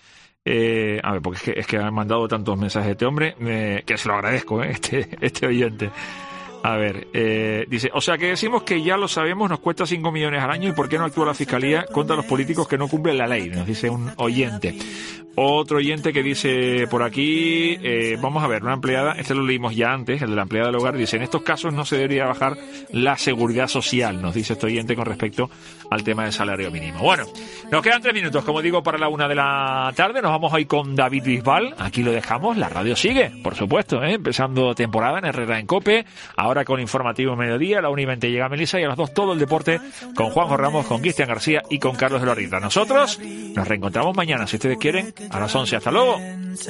Eh, a ver, porque es que, es que han mandado tantos mensajes este hombre, eh, que se lo agradezco, eh, este, este oyente. A ver, eh, dice, o sea que decimos que ya lo sabemos, nos cuesta cinco millones al año y ¿por qué no actúa la Fiscalía contra los políticos que no cumplen la ley? Nos dice un oyente. Otro oyente que dice por aquí, eh, vamos a ver, una empleada, este lo leímos ya antes, el de la empleada del hogar, dice, en estos casos no se debería bajar la seguridad social, nos dice este oyente con respecto al tema del salario mínimo. Bueno, nos quedan tres minutos, como digo, para la una de la tarde, nos vamos a ir con David Bisbal, aquí lo dejamos, la radio sigue, por supuesto, ¿eh? Empezando temporada en Herrera en Cope, ahora con Informativo Mediodía, a la una y veinte llega Melissa y a las dos todo el deporte con Juanjo Ramos, con Cristian García y con Carlos de la Rita. Nosotros nos reencontramos mañana, si ustedes quieren, a las once. Hasta luego.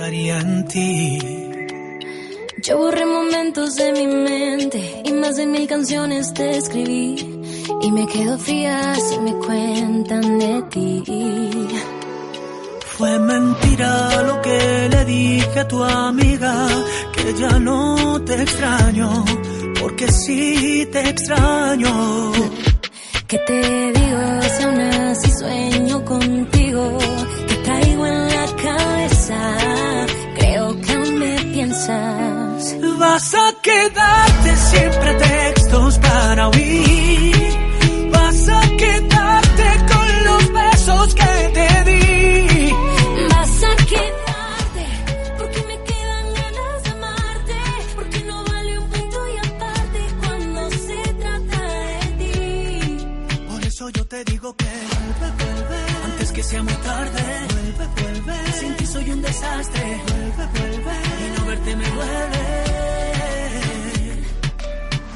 Yo borré momentos de mi mente y más de mil canciones te escribí y me quedo fría si me cuentan de ti. Fue mentira lo que le dije a tu amiga, que ya no te extraño, porque sí te extraño. ¿Qué te digo si aún así sueño contigo? Te traigo en la cabeza, creo que aún me piensas. Vas a quedarte siempre textos para oír, vas a quedarte con los besos que te di. Vas a quedarte porque me quedan ganas de amarte, porque no vale un punto y aparte cuando se trata de ti. Por eso yo te digo que vuelve, vuelve, antes que sea muy tarde. Vuelve, vuelve, sin ti soy un desastre. Vuelve, vuelve, y no verte me duele.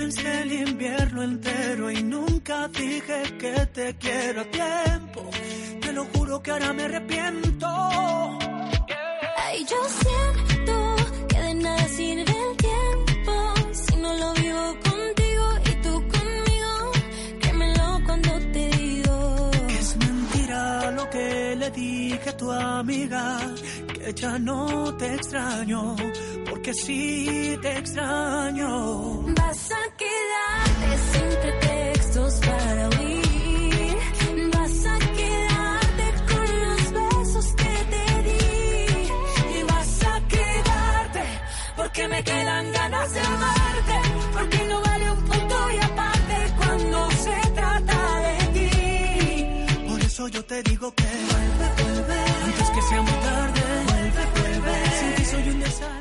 pensé el invierno entero y nunca dije que te quiero a tiempo. Te lo juro que ahora me arrepiento. Ay, yo siento que de nada sirve el tiempo si no lo vivo contigo y tú conmigo. Créemelo cuando te digo que es mentira lo que le dije a tu amiga, que ya no te extraño, porque sí te extraño. Vas a quedarte sin pretextos para huir. Vas a quedarte con los besos que te di. Y vas a quedarte porque me quedan ganas de amarte. Porque no vale un punto y aparte cuando se trata de ti. Por eso yo te digo que vuelve, vuelve, antes que sea muy tarde. Vuelve, vuelve, sin ti soy un desastre.